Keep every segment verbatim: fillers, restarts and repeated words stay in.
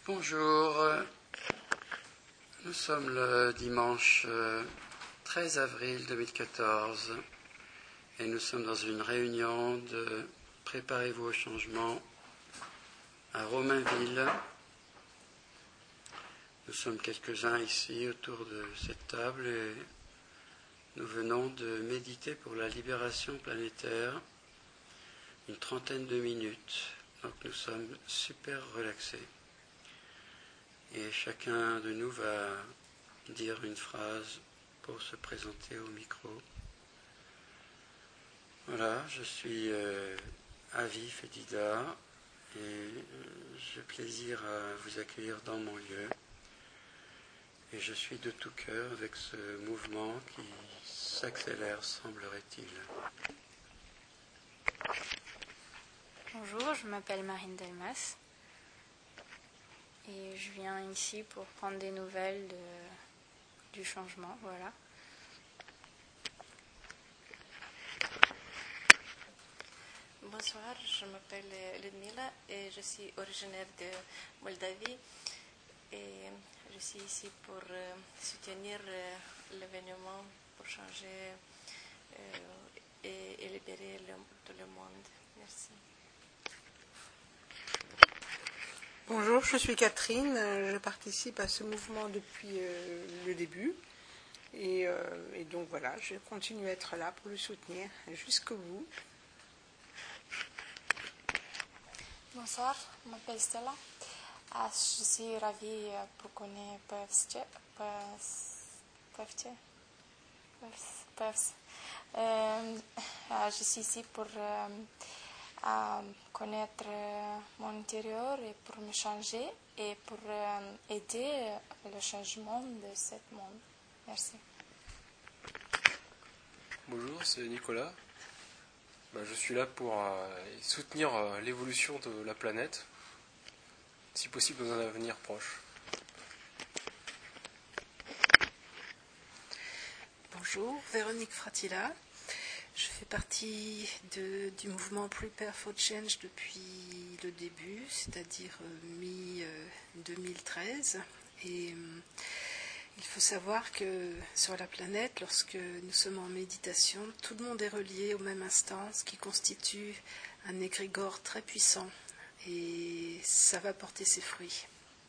Bonjour, nous sommes le dimanche treize avril deux mille quatorze et nous sommes dans une réunion de Préparez-vous au changement à Romainville. Nous sommes quelques-uns ici autour de cette table et nous venons de méditer pour la libération planétaire une trentaine de minutes. Donc nous sommes super relaxés. Et chacun de nous va dire une phrase pour se présenter au micro. Voilà, je suis euh, Avi Fedida et euh, j'ai plaisir à vous accueillir dans mon lieu. Et je suis de tout cœur avec ce mouvement qui s'accélère, semblerait-il. Bonjour, je m'appelle Marine Delmas et je viens ici pour prendre des nouvelles de, du changement, voilà. Bonsoir, je m'appelle Ludmila et je suis originaire de Moldavie et je suis ici pour euh, soutenir euh, l'événement, pour changer euh, et, et libérer le, tout le monde. Merci. Bonjour, je suis Catherine, je participe à ce mouvement depuis euh, le début et, euh, et donc voilà, je continue à être là pour le soutenir jusqu'au bout. Bonsoir, je m'appelle Stella. Ah, je suis ravie pour connaître Pevce. Euh, je suis ici pour euh, à connaître mon intérieur et pour me changer et pour euh, aider le changement de ce monde. Merci. Bonjour, c'est Nicolas. Ben, je suis là pour euh, soutenir euh, l'évolution de la planète, si possible dans un avenir proche. Bonjour, Véronique Fratilla. Je fais partie de, du mouvement Prepare for Change depuis le début, c'est-à-dire euh, mi deux mille treize. Et euh, il faut savoir que sur la planète, lorsque nous sommes en méditation, tout le monde est relié au même instant, ce qui constitue un égrégore très puissant. Et ça va porter ses fruits.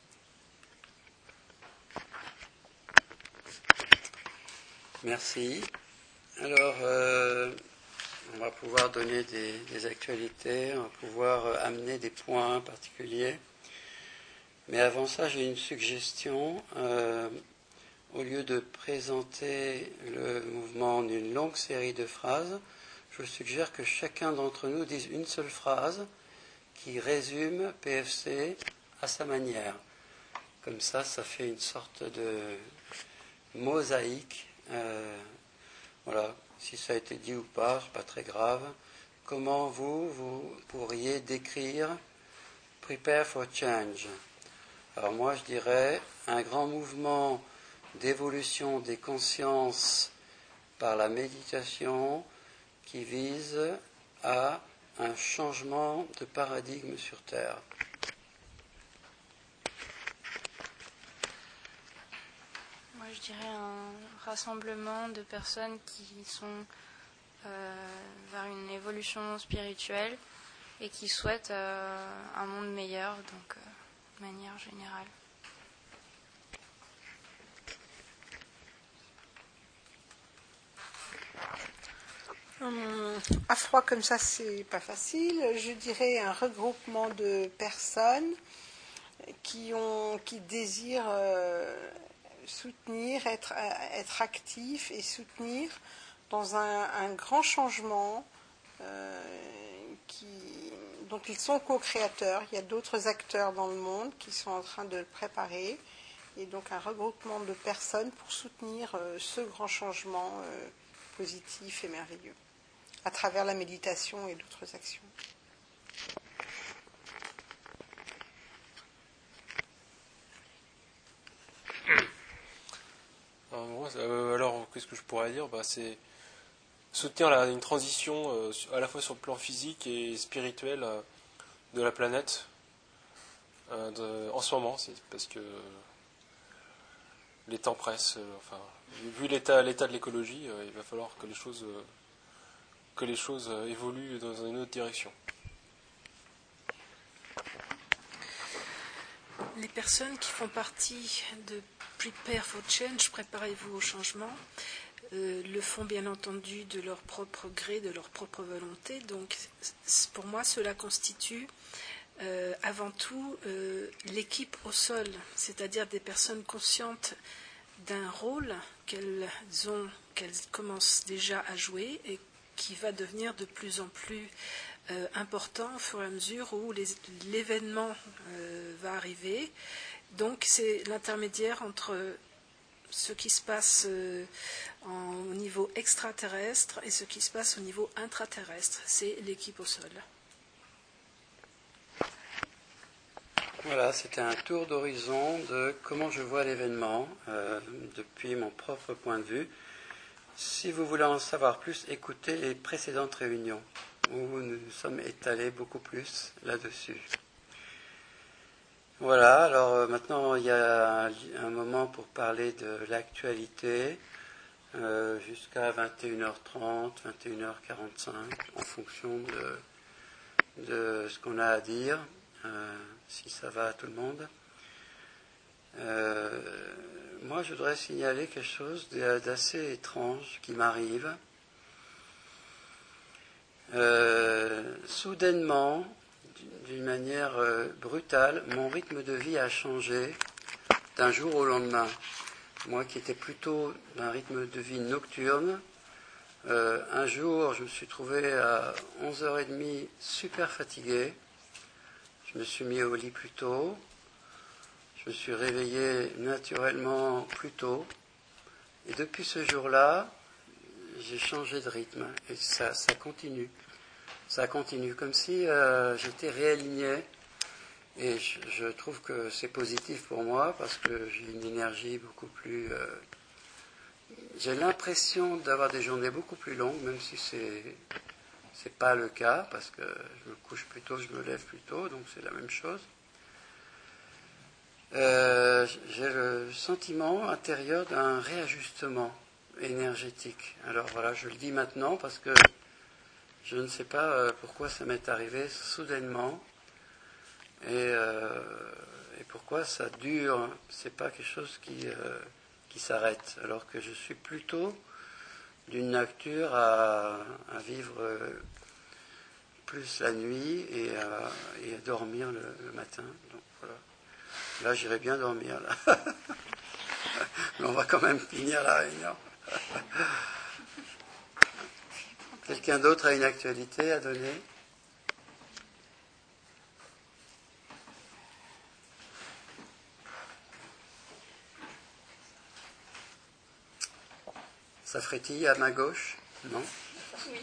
Merci. Alors, euh, on va pouvoir donner des, des actualités, on va pouvoir euh, amener des points particuliers. Mais avant ça, j'ai une suggestion. Euh, au lieu de présenter le mouvement en une longue série de phrases, je vous suggère que chacun d'entre nous dise une seule phrase qui résume P F C à sa manière. Comme ça, ça fait une sorte de mosaïque. Euh, voilà. Si ça a été dit ou pas, c'est pas très grave. Comment vous, vous pourriez décrire Prepare for Change? Alors moi, je dirais un grand mouvement d'évolution des consciences par la méditation qui vise à un changement de paradigme sur Terre. Moi, je dirais un rassemblement de personnes qui sont euh, vers une évolution spirituelle et qui souhaitent euh, un monde meilleur, donc euh, de manière générale. Hum, à froid comme ça, c'est pas facile. Je dirais un regroupement de personnes qui ont, qui désirent euh, soutenir, être, être actifs et soutenir dans un, un grand changement euh, qui, dont ils sont co-créateurs. Il y a d'autres acteurs dans le monde qui sont en train de le préparer. Et donc un regroupement de personnes pour soutenir euh, ce grand changement euh, positif et merveilleux, à travers la méditation et d'autres actions. Alors, euh, alors qu'est-ce que je pourrais dire? bah, C'est soutenir la, une transition euh, à la fois sur le plan physique et spirituel euh, de la planète, euh, de, en ce moment, c'est parce que les temps pressent. Euh, enfin, vu l'état, l'état de l'écologie, euh, il va falloir que les choses, euh, que les choses euh, évoluent dans une autre direction. Les personnes qui font partie de Prepare for Change, préparez-vous au changement, euh, le font bien entendu de leur propre gré, de leur propre volonté. Donc, pour moi, cela constitue euh, avant tout euh, l'équipe au sol, c'est-à-dire des personnes conscientes d'un rôle qu'elles ont, qu'elles commencent déjà à jouer et qui va devenir de plus en plus euh, important au fur et à mesure où les, l'événement euh, va arriver. Donc c'est l'intermédiaire entre ce qui se passe euh, en, au niveau extraterrestre et ce qui se passe au niveau intraterrestre. C'est l'équipe au sol. Voilà, c'était un tour d'horizon de comment je vois l'événement euh, depuis mon propre point de vue. Si vous voulez en savoir plus, écoutez les précédentes réunions où nous nous sommes étalés beaucoup plus là-dessus. Voilà, alors euh, maintenant il y a un, un moment pour parler de l'actualité euh, jusqu'à vingt et une heures trente, vingt et une heures quarante-cinq en fonction de, de ce qu'on a à dire. Euh, si ça va à tout le monde. Euh, moi, je voudrais signaler quelque chose d'assez étrange qui m'arrive. Euh, soudainement, d'une manière euh, brutale, mon rythme de vie a changé d'un jour au lendemain. Moi qui étais plutôt d'un rythme de vie nocturne, euh, un jour, je me suis trouvé à onze heures trente super fatigué. Je me suis mis au lit plus tôt, je me suis réveillé naturellement plus tôt, et depuis ce jour-là, j'ai changé de rythme, et ça, ça continue. Ça continue, comme si euh, j'étais réaligné, et je, je trouve que c'est positif pour moi, parce que j'ai une énergie beaucoup plus... Euh, j'ai l'impression d'avoir des journées beaucoup plus longues, même si c'est... C'est pas le cas, parce que je me couche plus tôt, je me lève plus tôt, donc c'est la même chose. Euh, j'ai le sentiment intérieur d'un réajustement énergétique. Alors voilà, je le dis maintenant parce que je ne sais pas pourquoi ça m'est arrivé soudainement et, euh, et pourquoi ça dure. C'est pas quelque chose qui, euh, qui s'arrête, alors que je suis plutôt d'une nature à, à vivre plus la nuit et à, et à dormir le, le matin. Donc voilà. Là, j'irai bien dormir là. Mais on va quand même finir la réunion. Quelqu'un d'autre a une actualité à donner ? Ça frétille à ma gauche ? Non ? Oui.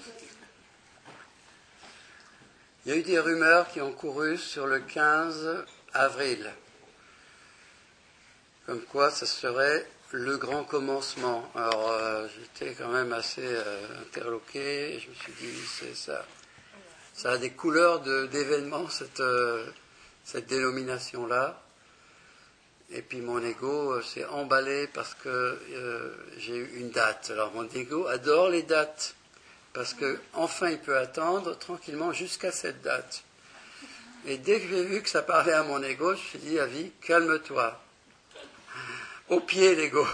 Il y a eu des rumeurs qui ont couru sur le quinze avril, comme quoi ça serait le grand commencement. Alors euh, j'étais quand même assez euh, interloqué, et je me suis dit, c'est ça, ça a des couleurs de, d'événements, cette, euh, cette dénomination-là. Et puis mon ego euh, s'est emballé parce que euh, j'ai eu une date. Alors mon ego adore les dates, parce que enfin il peut attendre tranquillement jusqu'à cette date. Et dès que j'ai vu que ça parlait à mon ego, je me suis dit, Avi, calme-toi. Au pied, l'ego.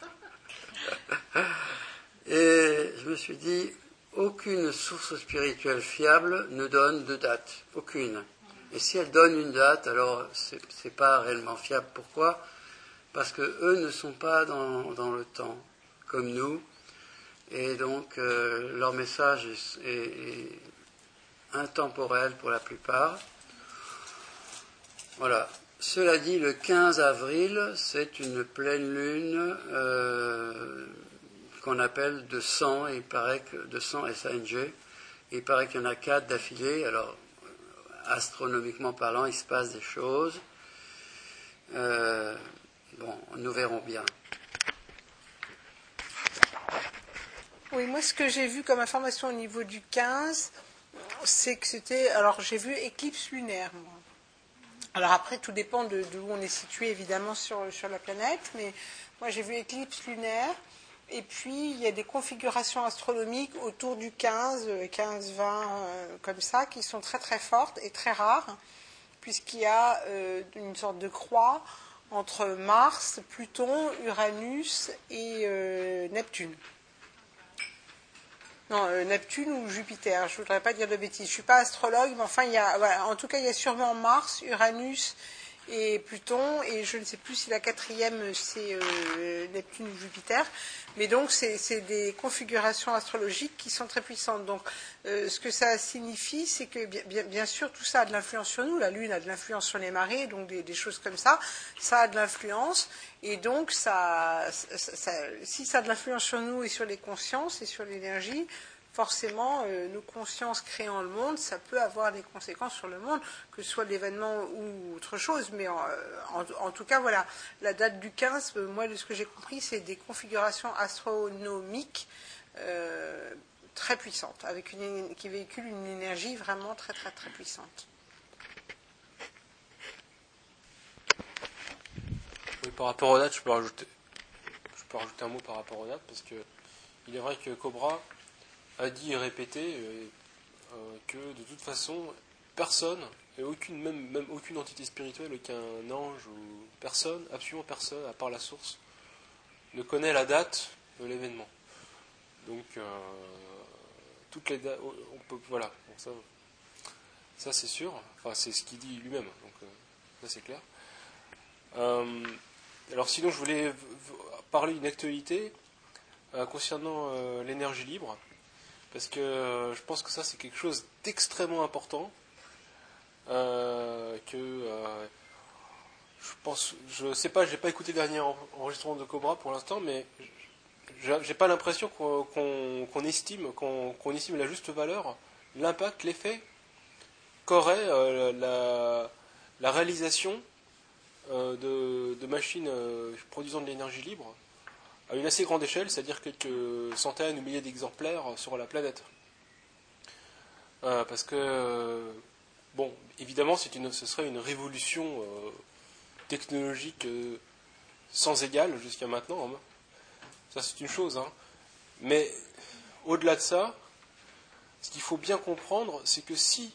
Et je me suis dit, aucune source spirituelle fiable ne donne de date. Aucune. Et si elle donne une date, alors c'est, c'est pas réellement fiable. Pourquoi ? Parce que eux ne sont pas dans, dans le temps, comme nous. Et donc, euh, leur message est, est, est intemporel pour la plupart. Voilà. Cela dit, le quinze avril, c'est une pleine lune euh, qu'on appelle de sang, et il paraît que de sang S A N G, et il paraît qu'il y en a quatre d'affilée. Alors, astronomiquement parlant, il se passe des choses. Euh, bon, nous verrons bien. Oui, moi, ce que j'ai vu comme information au niveau du quinze, c'est que c'était... Alors, j'ai vu éclipse lunaire, moi. Alors après, tout dépend de, de où on est situé, évidemment, sur, sur la planète. Mais moi, j'ai vu éclipse lunaire. Et puis, il y a des configurations astronomiques autour du quinze, quinze, vingt, euh, comme ça, qui sont très très fortes et très rares, puisqu'il y a euh, une sorte de croix entre Mars, Pluton, Uranus et euh, Neptune. Non, euh, Neptune ou Jupiter, je ne voudrais pas dire de bêtises. Je ne suis pas astrologue, mais enfin, il y a, voilà, en tout cas, il y a sûrement Mars, Uranus et Pluton, et je ne sais plus si la quatrième, c'est euh, Neptune ou Jupiter. Mais donc, c'est, c'est des configurations astrologiques qui sont très puissantes. Donc, euh, ce que ça signifie, c'est que, bien, bien, bien sûr, tout ça a de l'influence sur nous. La Lune a de l'influence sur les marées, donc des, des choses comme ça. Ça a de l'influence. Et donc, ça, ça, ça, si ça a de l'influence sur nous et sur les consciences et sur l'énergie, forcément, euh, nos consciences créant le monde, ça peut avoir des conséquences sur le monde, que ce soit l'événement ou autre chose. Mais en, en, en tout cas, voilà, la date du quinze, euh, moi, de ce que j'ai compris, c'est des configurations astronomiques euh, très puissantes, avec une, qui véhiculent une énergie vraiment très, très, très puissante. Oui, par rapport aux dates, je peux rajouter, je peux rajouter un mot par rapport aux dates, parce que il est vrai que Cobra a dit et répété euh, euh, que de toute façon, personne, et aucune, même, même aucune entité spirituelle, aucun ange ou personne, absolument personne, à part la source, ne connaît la date de l'événement. Donc, euh, toutes les dates, on peut, voilà, bon, ça, ça c'est sûr, enfin c'est ce qu'il dit lui-même, donc euh, ça c'est clair. Euh, alors sinon, je voulais v- v- parler d'une actualité euh, concernant euh, l'énergie libre. Parce que euh, je pense que ça, c'est quelque chose d'extrêmement important. Euh, que euh, je pense, je sais pas, j'ai pas écouté le dernier enregistrement de Cobra pour l'instant, mais j'ai pas l'impression qu'on, qu'on, qu'on estime, qu'on, qu'on estime la juste valeur, l'impact, l'effet qu'aurait euh, la, la réalisation euh, de, de machines euh, produisant de l'énergie libre à une assez grande échelle, c'est-à-dire quelques centaines ou milliers d'exemplaires sur la planète. Euh, parce que, euh, bon, évidemment, c'est une, ce serait une révolution euh, technologique euh, sans égale jusqu'à maintenant. Hein. Ça, c'est une chose. Hein. Mais au-delà de ça, ce qu'il faut bien comprendre, c'est que si,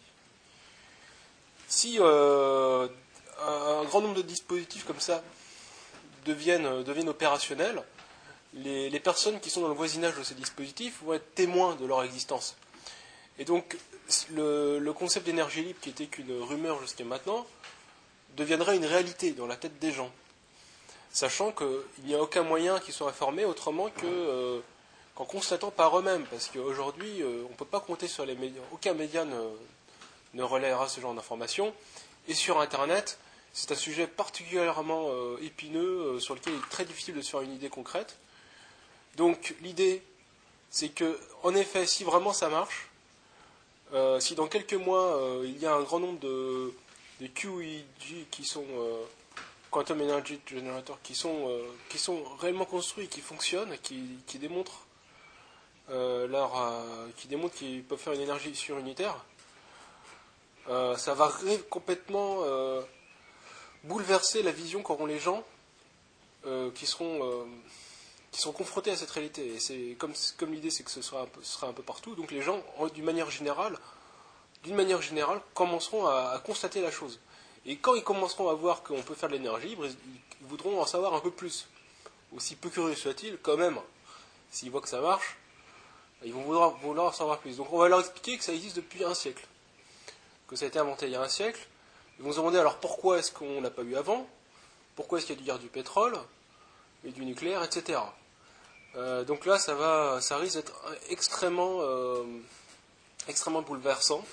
si euh, un grand nombre de dispositifs comme ça deviennent, deviennent opérationnels, Les, les personnes qui sont dans le voisinage de ces dispositifs vont être témoins de leur existence. Et donc, le, le concept d'énergie libre, qui était qu'une rumeur jusqu'à maintenant, deviendrait une réalité dans la tête des gens. Sachant qu'il n'y a aucun moyen qu'ils soient informés autrement que, euh, qu'en constatant par eux-mêmes. Parce qu'aujourd'hui, euh, on ne peut pas compter sur les médias. Aucun média ne, ne relèvera ce genre d'informations. Et sur Internet, c'est un sujet particulièrement euh, épineux, euh, sur lequel il est très difficile de se faire une idée concrète. Donc l'idée, c'est que, en effet, si vraiment ça marche, euh, si dans quelques mois euh, il y a un grand nombre de, de Q E G qui sont euh, Quantum Energy Generator qui sont euh, qui sont réellement construits, qui fonctionnent, qui, qui démontrent euh, leur, euh, qui démontrent qu'ils peuvent faire une énergie surunitaire, euh, ça va ré- complètement euh, bouleverser la vision qu'auront les gens euh, qui seront euh, qui sont confrontés à cette réalité. Et c'est comme, comme l'idée, c'est que ce sera un peu, ce sera un peu partout. Donc les gens, d'une manière générale, d'une manière générale, commenceront à, à constater la chose. Et quand ils commenceront à voir qu'on peut faire de l'énergie libre, ils, ils voudront en savoir un peu plus. Aussi peu curieux soit-il, quand même, s'ils voient que ça marche, ils vont vouloir, vouloir en savoir plus. Donc on va leur expliquer que ça existe depuis un siècle, que ça a été inventé il y a un siècle. Ils vont se demander alors pourquoi est-ce qu'on n'a pas eu avant, pourquoi est-ce qu'il y a du, du pétrole et du nucléaire, et cetera. Euh, donc là, ça va, ça risque d'être extrêmement, euh, extrêmement bouleversant.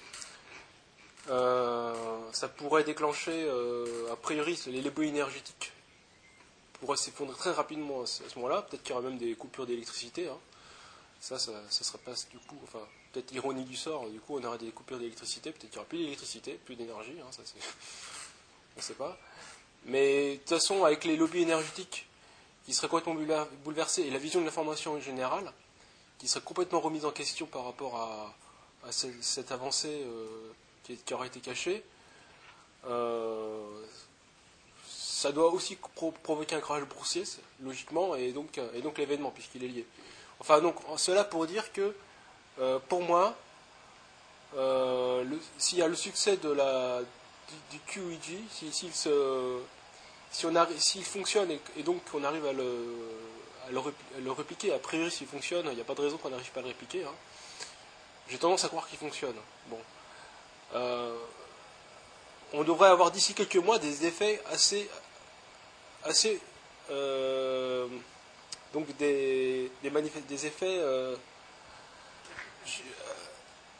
Euh, ça pourrait déclencher, euh, a priori, les lobbies énergétiques pourraient s'effondrer très rapidement à ce, à ce moment-là. Peut-être qu'il y aura même des coupures d'électricité. Hein. Ça, ça, ça serait pas du coup, enfin, peut-être ironie du sort. Du coup, on aurait des coupures d'électricité. Peut-être qu'il n'y aura plus d'électricité, plus d'énergie. Hein, ça, c'est, on ne sait pas. Mais de toute façon, avec les lobbies énergétiques qui serait complètement bouleversée, et la vision de l'information en général, qui serait complètement remise en question par rapport à, à ce, cette avancée euh, qui, qui aurait été cachée, euh, ça doit aussi pro- provoquer un crash boursier, logiquement, et donc, et donc l'événement, puisqu'il est lié. Enfin, donc, cela pour dire que, euh, pour moi, euh, le, s'il y a le succès de la, du, du Q E G, si, s'il, se, si on arrive, s'il fonctionne et, et donc qu'on arrive à le, à, le, à le répliquer, a priori s'il fonctionne, il n'y a pas de raison qu'on n'arrive pas à le répliquer, hein. J'ai tendance à croire qu'il fonctionne. Bon. Euh, on devrait avoir d'ici quelques mois des effets assez, assez, euh, donc des, des, manif- des effets, euh, j- euh, comment ?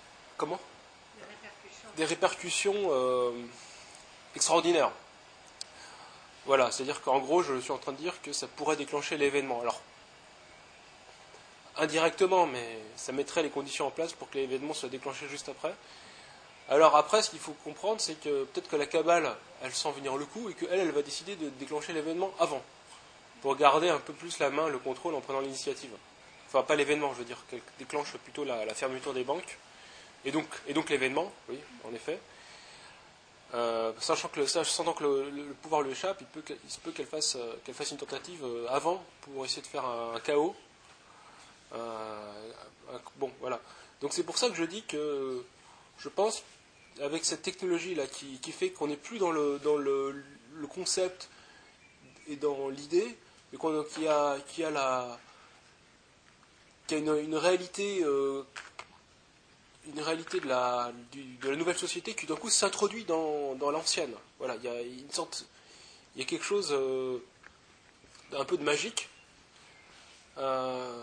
Des répercussions. Des répercussions euh, extraordinaires. Voilà, c'est-à-dire qu'en gros, je suis en train de dire que ça pourrait déclencher l'événement. Alors, indirectement, mais ça mettrait les conditions en place pour que l'événement soit déclenché juste après. Alors après, ce qu'il faut comprendre, c'est que peut-être que la cabale, elle sent venir le coup, et qu'elle, elle va décider de déclencher l'événement avant, pour garder un peu plus la main, le contrôle en prenant l'initiative. Enfin, pas l'événement, je veux dire, qu'elle déclenche plutôt la, la fermeture des banques, et donc, et donc l'événement, oui, en effet. Euh, sachant que le, sentant que le, le, le pouvoir lui échappe, il, peut, il se peut qu'elle fasse, euh, qu'elle fasse une tentative euh, avant, pour essayer de faire un, un chaos. Euh, un, bon, voilà. Donc c'est pour ça que je dis que je pense, avec cette technologie-là qui, qui fait qu'on n'est plus dans le, dans le, le concept et dans l'idée, mais qu'on, qu'il y a, qu'il y a, la, qu'il y a une, une réalité, euh, une réalité de la, du, de la nouvelle société qui d'un coup s'introduit dans, dans l'ancienne. Voilà, il y a une sorte, il y a quelque chose euh, d'un peu de magique. Euh,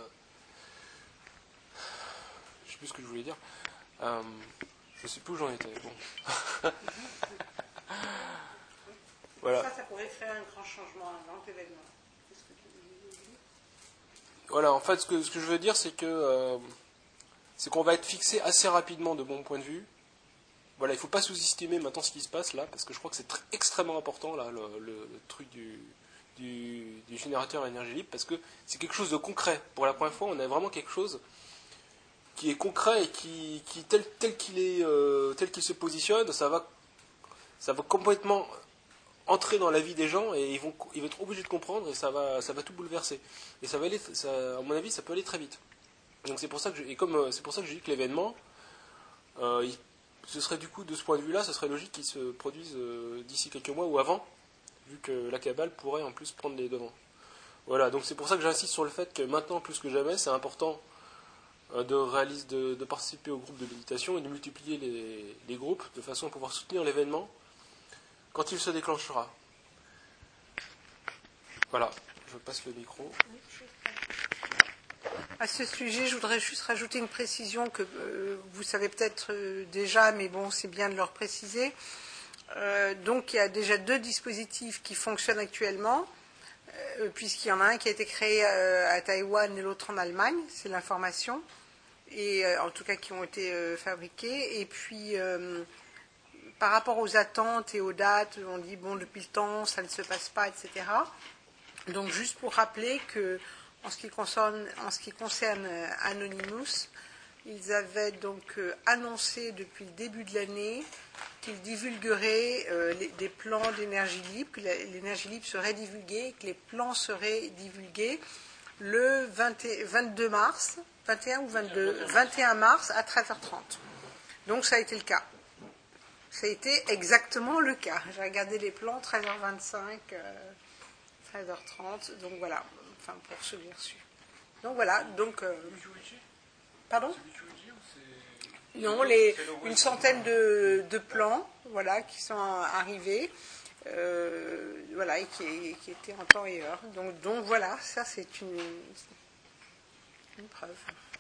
je ne sais plus ce que je voulais dire. Euh, je ne sais plus où j'en étais. Bon. Voilà. Ça, ça pourrait créer un grand changement, un grand événement. C'est ce que tu dis. Voilà, en fait, ce que, ce que je veux dire, c'est que euh, c'est qu'on va être fixé assez rapidement de mon point de vue. Voilà, il ne faut pas sous-estimer maintenant ce qui se passe là, parce que je crois que c'est très, extrêmement important là, le, le, le truc du, du, du générateur à énergie libre, parce que c'est quelque chose de concret. Pour la première fois, on a vraiment quelque chose qui est concret et qui, qui tel, tel qu'il est, euh, tel qu'il se positionne, ça va, ça va complètement entrer dans la vie des gens et ils vont, ils vont être obligés de comprendre et ça va, ça va tout bouleverser. Et ça va aller, ça, à mon avis, ça peut aller très vite. Donc c'est pour ça que je, et comme c'est pour ça que je dis que l'événement, euh, il, ce serait du coup de ce point de vue-là, ce serait logique qu'il se produise euh, d'ici quelques mois ou avant, vu que la cabale pourrait en plus prendre les devants. Voilà, donc c'est pour ça que j'insiste sur le fait que maintenant plus que jamais, c'est important euh, de réaliser, de, de participer au groupe de méditation et de multiplier les, les groupes de façon à pouvoir soutenir l'événement quand il se déclenchera. Voilà, je passe le micro. À ce sujet, je voudrais juste rajouter une précision que euh, vous savez peut-être euh, déjà, mais bon, c'est bien de le repréciser. Euh, donc, il y a déjà deux dispositifs qui fonctionnent actuellement, euh, puisqu'il y en a un qui a été créé euh, à Taïwan et l'autre en Allemagne, c'est l'information, et euh, en tout cas qui ont été euh, fabriqués. Et puis, euh, par rapport aux attentes et aux dates, on dit, bon, depuis le temps, ça ne se passe pas, et cetera. Donc, juste pour rappeler que En ce qui concerne, en ce qui concerne Anonymous, ils avaient donc euh, annoncé depuis le début de l'année qu'ils divulgueraient euh, les, des plans d'énergie libre, que la, l'énergie libre serait divulguée, que les plans seraient divulgués le vingt, vingt-deux mars, vingt et un ou vingt-deux, vingt et un mars à treize heures trente. Donc ça a été le cas. Ça a été exactement le cas. J'ai regardé les plans, treize heures vingt-cinq, euh, treize heures trente, donc voilà. Enfin, pour ceux que j'ai reçus. Donc voilà, donc... Euh, pardon ? Non, les, une centaine de, de plans, voilà, qui sont arrivés, euh, voilà, et qui, qui étaient en temps et heure. Donc, donc voilà, ça c'est une, une preuve.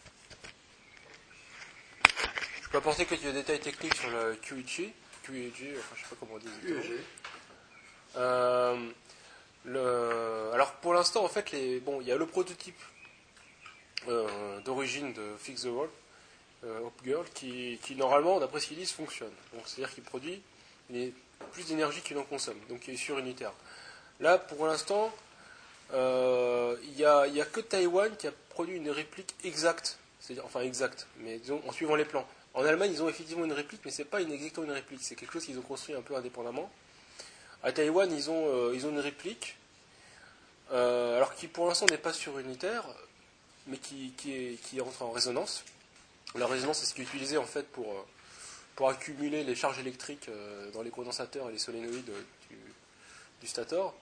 Je peux apporter quelques détails techniques sur le Q E G, Q E G, enfin je sais pas comment on dit. Q E G. Euh, Le... Alors pour l'instant, en fait, les... bon, il y a le prototype euh, d'origine de Fix the World, euh, Hope Girl, qui, qui normalement, d'après ce qu'ils disent, fonctionne. Donc c'est-à-dire qu'il produit une... plus d'énergie qu'il en consomme, donc il est surunitaire. Là, pour l'instant, euh, il n'y a, il y a que Taïwan qui a produit une réplique exacte, c'est-à-dire enfin exacte, mais disons en suivant les plans. En Allemagne, ils ont effectivement une réplique, mais c'est pas une, exactement une réplique. C'est quelque chose qu'ils ont construit un peu indépendamment. À Taïwan, ils ont, euh, ils ont une réplique, euh, alors qui pour l'instant n'est pas surunitaire, mais qui, qui, est, qui entre en résonance. La résonance, c'est ce qui est utilisé en fait pour, pour accumuler les charges électriques dans les condensateurs et les solénoïdes du, du stator.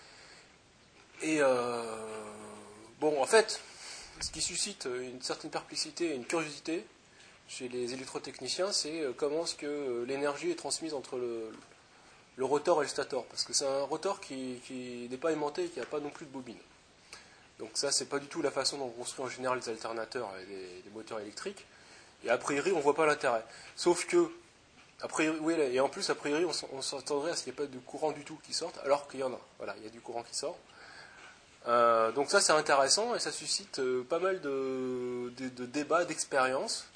Et euh, bon, en fait, ce qui suscite une certaine perplexité et une curiosité chez les électrotechniciens, c'est comment est-ce que l'énergie est transmise entre le, le rotor et le stator. Parce que c'est un rotor qui, qui n'est pas aimanté et qui n'a pas non plus de bobine. Donc ça, c'est pas du tout la façon dont on construit en général les alternateurs et les, les moteurs électriques. Et a priori, on ne voit pas l'intérêt. Sauf que, a priori, oui, et en plus, a priori, on, on s'attendrait à ce qu'il n'y ait pas de courant du tout qui sorte, alors qu'il y en a. Voilà, il y a du courant qui sort. Euh, donc ça, c'est intéressant et ça suscite euh, pas mal de, de, de débats, d'expériences.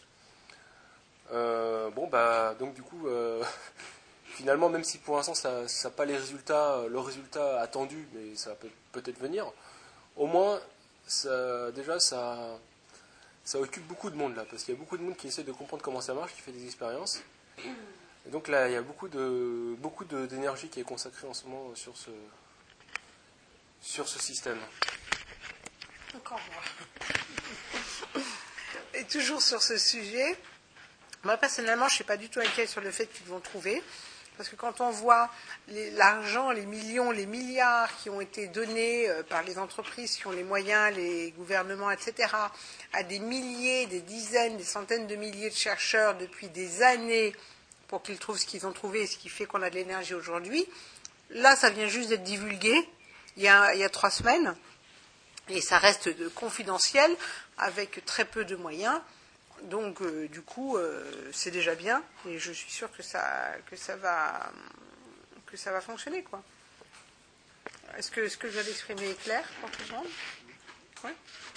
Euh, bon, bah, donc du coup, euh, finalement, même si pour l'instant, ça n'a pas les résultats, le résultat attendu, mais ça peut peut-être venir. Au moins, ça, déjà, ça, ça occupe beaucoup de monde là, parce qu'il y a beaucoup de monde qui essaie de comprendre comment ça marche, qui fait des expériences. Et donc là, il y a beaucoup de beaucoup de, d'énergie qui est consacrée en ce moment sur ce sur ce système. Encore moi. Et toujours sur ce sujet, moi personnellement, je ne suis pas du tout inquiète sur le fait qu'ils vont trouver. Parce que quand on voit les, l'argent, les millions, les milliards qui ont été donnés euh, par les entreprises qui ont les moyens, les gouvernements, et cetera, à des milliers, des dizaines, des centaines de milliers de chercheurs depuis des années pour qu'ils trouvent ce qu'ils ont trouvé et ce qui fait qu'on a de l'énergie aujourd'hui, là, ça vient juste d'être divulgué il y a, il y a trois semaines et ça reste de, confidentiel avec très peu de moyens. Donc, euh, du coup, euh, c'est déjà bien, et je suis sûre que ça, que ça va, que ça va fonctionner, quoi. Est-ce que ce que je viens d'exprimer est clair pour tout le monde ? Oui.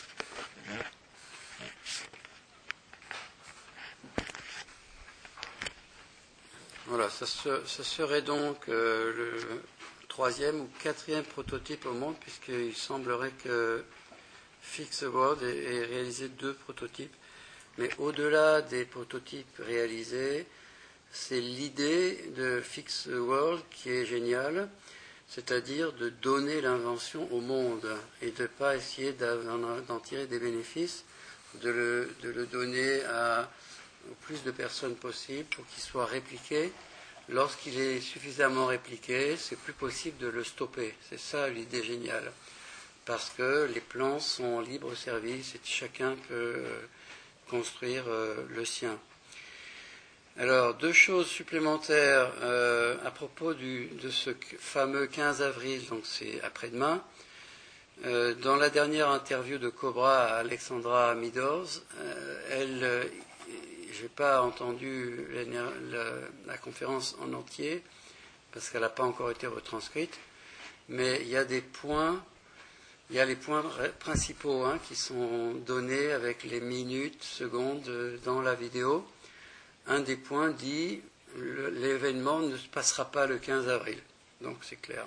Voilà, ça, se, ça serait donc euh, le troisième ou quatrième prototype au monde, puisqu'il semblerait que FixWorld ait, ait réalisé deux prototypes. Mais au-delà des prototypes réalisés, c'est l'idée de FixWorld qui est géniale, c'est-à-dire de donner l'invention au monde et de ne pas essayer d'en tirer des bénéfices, de le, de le donner à, au plus de personnes possible pour qu'il soit répliqué. Lorsqu'il est suffisamment répliqué, c'est plus possible de le stopper. C'est ça l'idée géniale. Parce que les plans sont en libre service et chacun peut construire euh, le sien. Alors, deux choses supplémentaires euh, à propos du, de ce fameux quinze avril, donc c'est après-demain. Euh, dans la dernière interview de Cobra à Alexandra Meadows, euh, elle, euh, je n'ai pas entendu la, la, la conférence en entier, parce qu'elle n'a pas encore été retranscrite, mais il y a des points. Il y a les points principaux hein, qui sont donnés avec les minutes, secondes dans la vidéo. Un des points dit le, l'événement ne se passera pas le quinze avril. Donc c'est clair.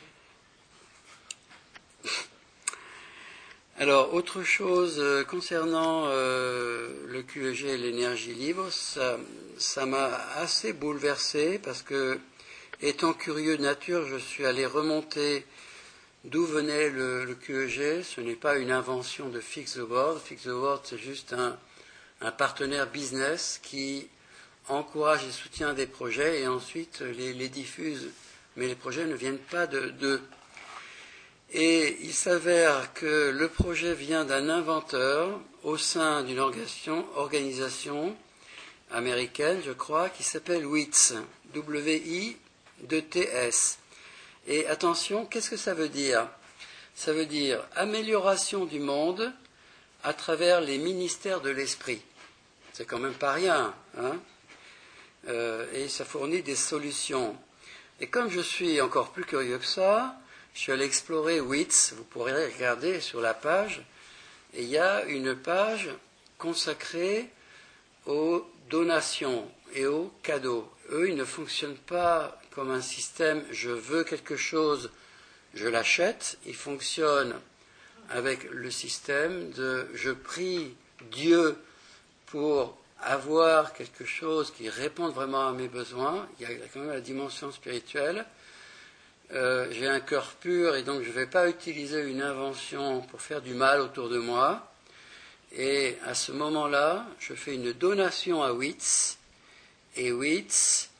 Alors, autre chose euh, concernant euh, le Q E G et l'énergie libre, ça, ça m'a assez bouleversé parce que, étant curieux de nature, je suis allé remonter d'où venait le, le Q E G. Ce n'est pas une invention de FixWorld. FixWorld, c'est juste un, un partenaire business qui encourage et soutient des projets et ensuite les, les diffuse. Mais les projets ne viennent pas de d'eux. Et il s'avère que le projet vient d'un inventeur au sein d'une organisation, organisation américaine, je crois, qui s'appelle W I T S. W I T S. Et attention, qu'est-ce que ça veut dire ? Ça veut dire amélioration du monde à travers les ministères de l'esprit. C'est quand même pas rien, hein ? euh, Et ça fournit des solutions. Et comme je suis encore plus curieux que ça, je suis allé explorer W I T S, vous pourrez regarder sur la page, et il y a une page consacrée aux donations et aux cadeaux. Eux, ils ne fonctionnent pas comme un système « je veux quelque chose, je l'achète ». Ils fonctionnent avec le système de « je prie Dieu pour avoir quelque chose qui réponde vraiment à mes besoins, il y a quand même la dimension spirituelle. Euh, j'ai un cœur pur et donc je ne vais pas utiliser une invention pour faire du mal autour de moi. Et à ce moment-là, je fais une donation à W I T S et W I T S,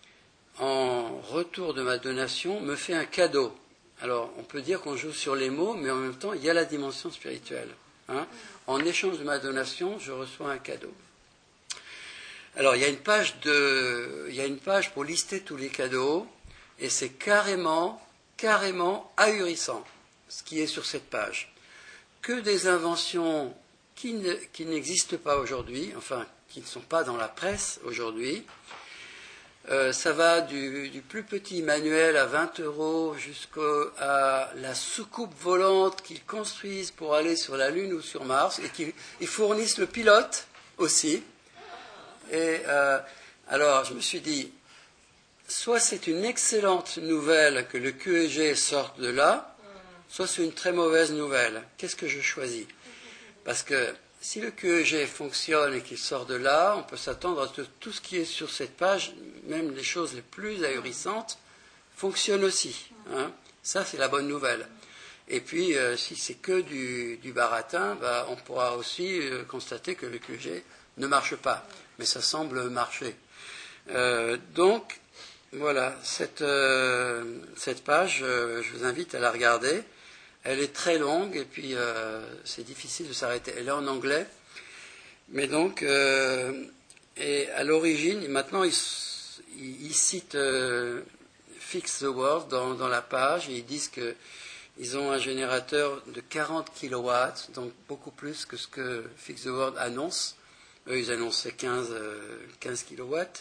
en retour de ma donation, me fait un cadeau. Alors, on peut dire qu'on joue sur les mots, mais en même temps, il y a la dimension spirituelle. Hein. En échange de ma donation, je reçois un cadeau. Alors, il y a une page de, il y a une page pour lister tous les cadeaux, et c'est carrément, carrément ahurissant, ce qui est sur cette page. Que des inventions qui, ne, qui n'existent pas aujourd'hui, enfin, qui ne sont pas dans la presse aujourd'hui. Euh, ça va du, du plus petit manuel à vingt euros jusqu'à la soucoupe volante qu'ils construisent pour aller sur la Lune ou sur Mars, et qu'ils ils fournissent le pilote aussi. Et euh, alors, je me suis dit, soit c'est une excellente nouvelle que le Q E G sorte de là, soit c'est une très mauvaise nouvelle. Qu'est-ce que je choisis? Parce que si le Q E G fonctionne et qu'il sort de là, on peut s'attendre à ce que tout ce qui est sur cette page, même les choses les plus ahurissantes, fonctionnent aussi. Hein. Ça, c'est la bonne nouvelle. Et puis, euh, si c'est que du, du baratin, bah, on pourra aussi euh, constater que le Q E G ne marche pas. Mais ça semble marcher. Euh, donc, voilà, cette, euh, cette page, euh, je vous invite à la regarder. Elle est très longue et puis euh, c'est difficile de s'arrêter. Elle est en anglais. Mais donc, euh, et à l'origine, et maintenant, ils il, il citent euh, Fix the World dans, dans la page et ils disent qu'ils ont un générateur de quarante kilowatts, donc beaucoup plus que ce que Fix the World annonce. Eux, ils annonçaient quinze, euh, quinze kilowatts.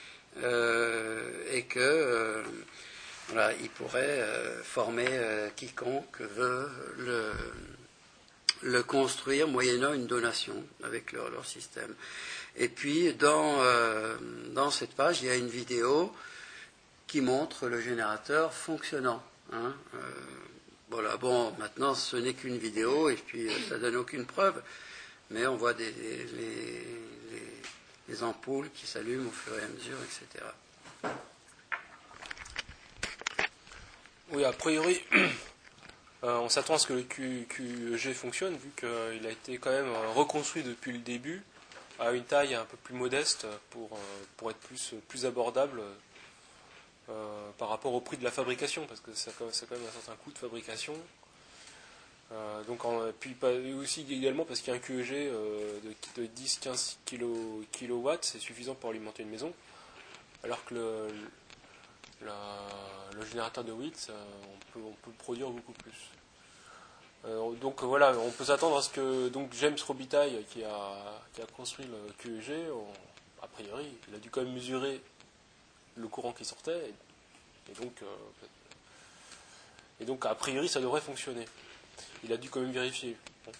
Euh, et que euh, voilà, ils pourraient euh, former euh, quiconque veut le, le construire moyennant une donation avec leur, leur système. Et puis dans, euh, dans cette page, il y a une vidéo qui montre le générateur fonctionnant. Hein. Euh, voilà, bon, maintenant ce n'est qu'une vidéo et puis euh, ça donne aucune preuve, mais on voit des, des, les, les, les ampoules qui s'allument au fur et à mesure, et cetera. Oui, a priori, euh, on s'attend à ce que le Q E G fonctionne, vu qu'il a été quand même reconstruit depuis le début à une taille un peu plus modeste pour, pour être plus, plus abordable euh, par rapport au prix de la fabrication, parce que ça, c'est quand même un certain coût de fabrication. Euh, donc en, puis aussi également parce qu'il y a un Q E G euh, de, de dix à quinze kilowatts, c'est suffisant pour alimenter une maison, alors que le, la, le générateur de W I T S, euh, on, peut, on peut produire beaucoup plus. Euh, donc voilà, on peut s'attendre à ce que donc James Robitaille, qui a, qui a construit le Q E G, on, a priori, il a dû quand même mesurer le courant qui sortait, et, et donc, euh, et donc a priori ça devrait fonctionner. Il a dû quand même vérifier. Bon.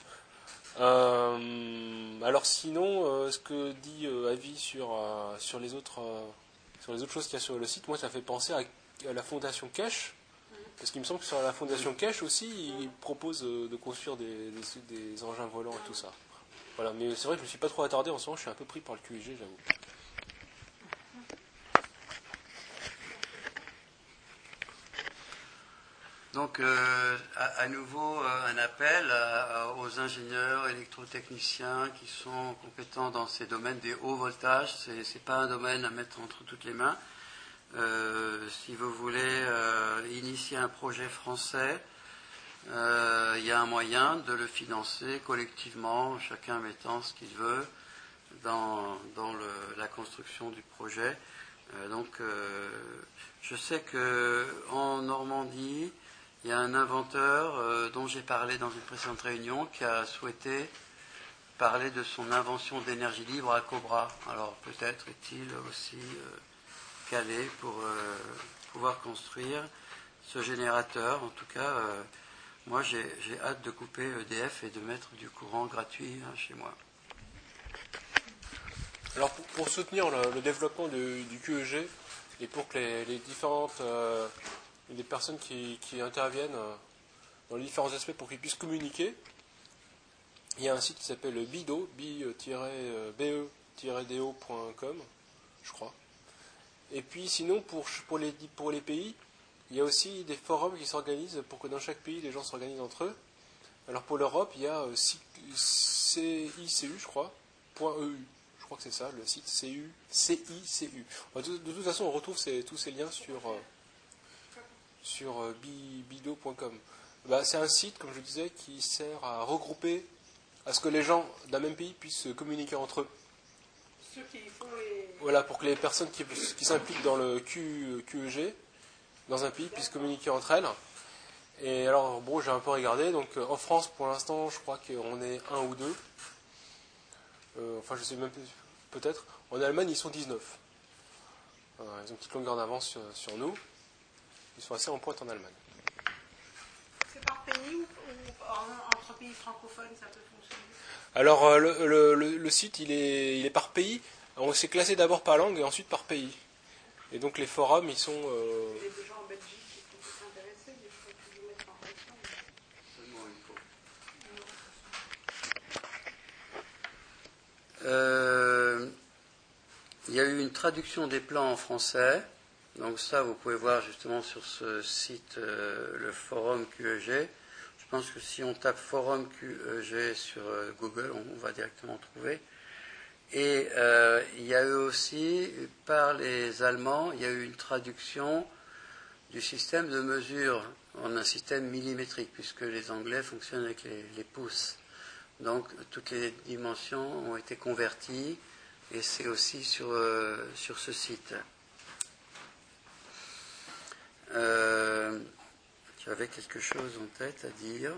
Euh, alors sinon, euh, ce que dit euh, Avi sur, euh, sur, les autres, euh, sur les autres choses qu'il y a sur le site, moi ça fait penser à, à la Fondation Cash, parce qu'il me semble que sur la Fondation Cash aussi, ils proposent euh, de construire des, des, des engins volants et tout ça. Voilà, mais c'est vrai que je ne me suis pas trop attardé en ce moment, je suis un peu pris par le Q E G, j'avoue. Donc, euh, à, à nouveau, euh, un appel à, à, aux ingénieurs électrotechniciens qui sont compétents dans ces domaines des hauts voltages. Ce n'est pas un domaine à mettre entre toutes les mains. Euh, si vous voulez euh, initier un projet français, euh, il y a un moyen de le financer collectivement, chacun mettant ce qu'il veut dans, dans le, la construction du projet. Euh, donc, euh, je sais qu'en Normandie, il y a un inventeur euh, dont j'ai parlé dans une précédente réunion qui a souhaité parler de son invention d'énergie libre à Cobra. Alors peut-être est-il aussi euh, calé pour euh, pouvoir construire ce générateur. En tout cas, euh, moi j'ai, j'ai hâte de couper E D F et de mettre du courant gratuit hein, chez moi. Alors pour, pour soutenir le, le développement de, du Q E G et pour que les, les différentes euh, les personnes qui, qui interviennent euh, dans les différents aspects pour qu'ils puissent communiquer, il y a un site qui s'appelle Bido, B E tiret d o point com, je crois. Et puis sinon, pour, pour, les, pour les pays, il y a aussi des forums qui s'organisent pour que dans chaque pays, les gens s'organisent entre eux. Alors pour l'Europe, il y a C I C U, je crois, .eu. Je crois que c'est ça, le site C I C U. De, de toute façon, on retrouve ces, tous ces liens sur, sur bido point com. Bah, c'est un site, comme je disais, qui sert à regrouper, à ce que les gens d'un même pays puissent communiquer entre eux. Ceux qui font les... Voilà, pour que les personnes qui, qui s'impliquent dans le Q, Q E G, dans un pays, puissent communiquer entre elles. Et alors, bon, j'ai un peu regardé. Donc, en France, pour l'instant, je crois qu'on est un ou deux. Euh, enfin, je sais même plus, peut-être. En Allemagne, ils sont dix-neuf. Euh, ils ont une petite longueur d'avance sur, sur nous. Ils sont assez en pointe en Allemagne. C'est par pays ou, ou entre pays francophones, ça peut fonctionner? Alors, euh, le, le, le, le site, il est, il est par pays. On s'est classé d'abord par langue et ensuite par pays. Et donc, les forums, ils sont... Euh, il y a des gens en Belgique qui sont intéressés, mais je peux vous mettre en relation. Seulement il faut. Euh, il y a eu une traduction des plans en français. Donc ça, vous pouvez voir justement sur ce site, euh, le forum Q E G. Je pense que si on tape forum Q E G sur euh, Google, on, on va directement trouver. Et euh, il y a eu aussi, par les Allemands, il y a eu une traduction du système de mesure en un système millimétrique, puisque les Anglais fonctionnent avec les, les pouces. Donc toutes les dimensions ont été converties, et c'est aussi sur, euh, sur ce site. Euh, tu avais quelque chose en tête à dire?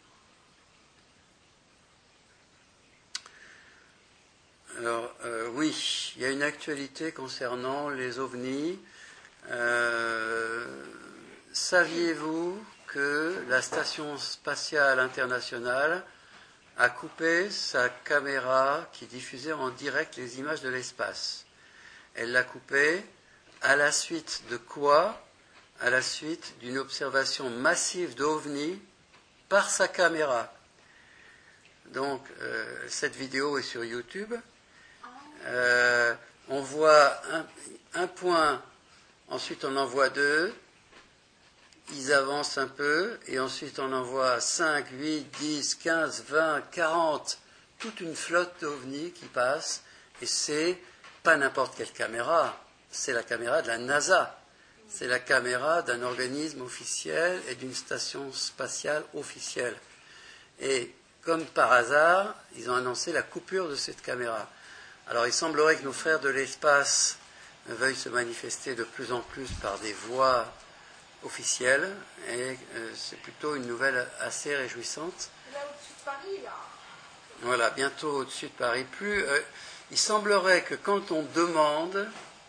Alors, euh, oui, il y a une actualité concernant les ovnis. Euh, saviez-vous que la Station spatiale internationale a coupé sa caméra qui diffusait en direct les images de l'espace? Elle l'a coupée à la suite de quoi? À la suite d'une observation massive d'ovnis par sa caméra. Donc, euh, cette vidéo est sur YouTube. Euh, on voit un, un point, ensuite on en voit deux, ils avancent un peu, et ensuite on en voit cinq, huit, dix, quinze, vingt, quarante, toute une flotte d'ovnis qui passe, et c'est pas n'importe quelle caméra, c'est la caméra de la NASA, c'est la caméra d'un organisme officiel et d'une station spatiale officielle. Et comme par hasard, ils ont annoncé la coupure de cette caméra. Alors il semblerait que nos frères de l'espace veuillent se manifester de plus en plus par des voies officielles, et euh, c'est plutôt une nouvelle assez réjouissante. Là au-dessus de Paris, là. Voilà, bientôt au-dessus de Paris. Plus, euh, il semblerait que quand on demande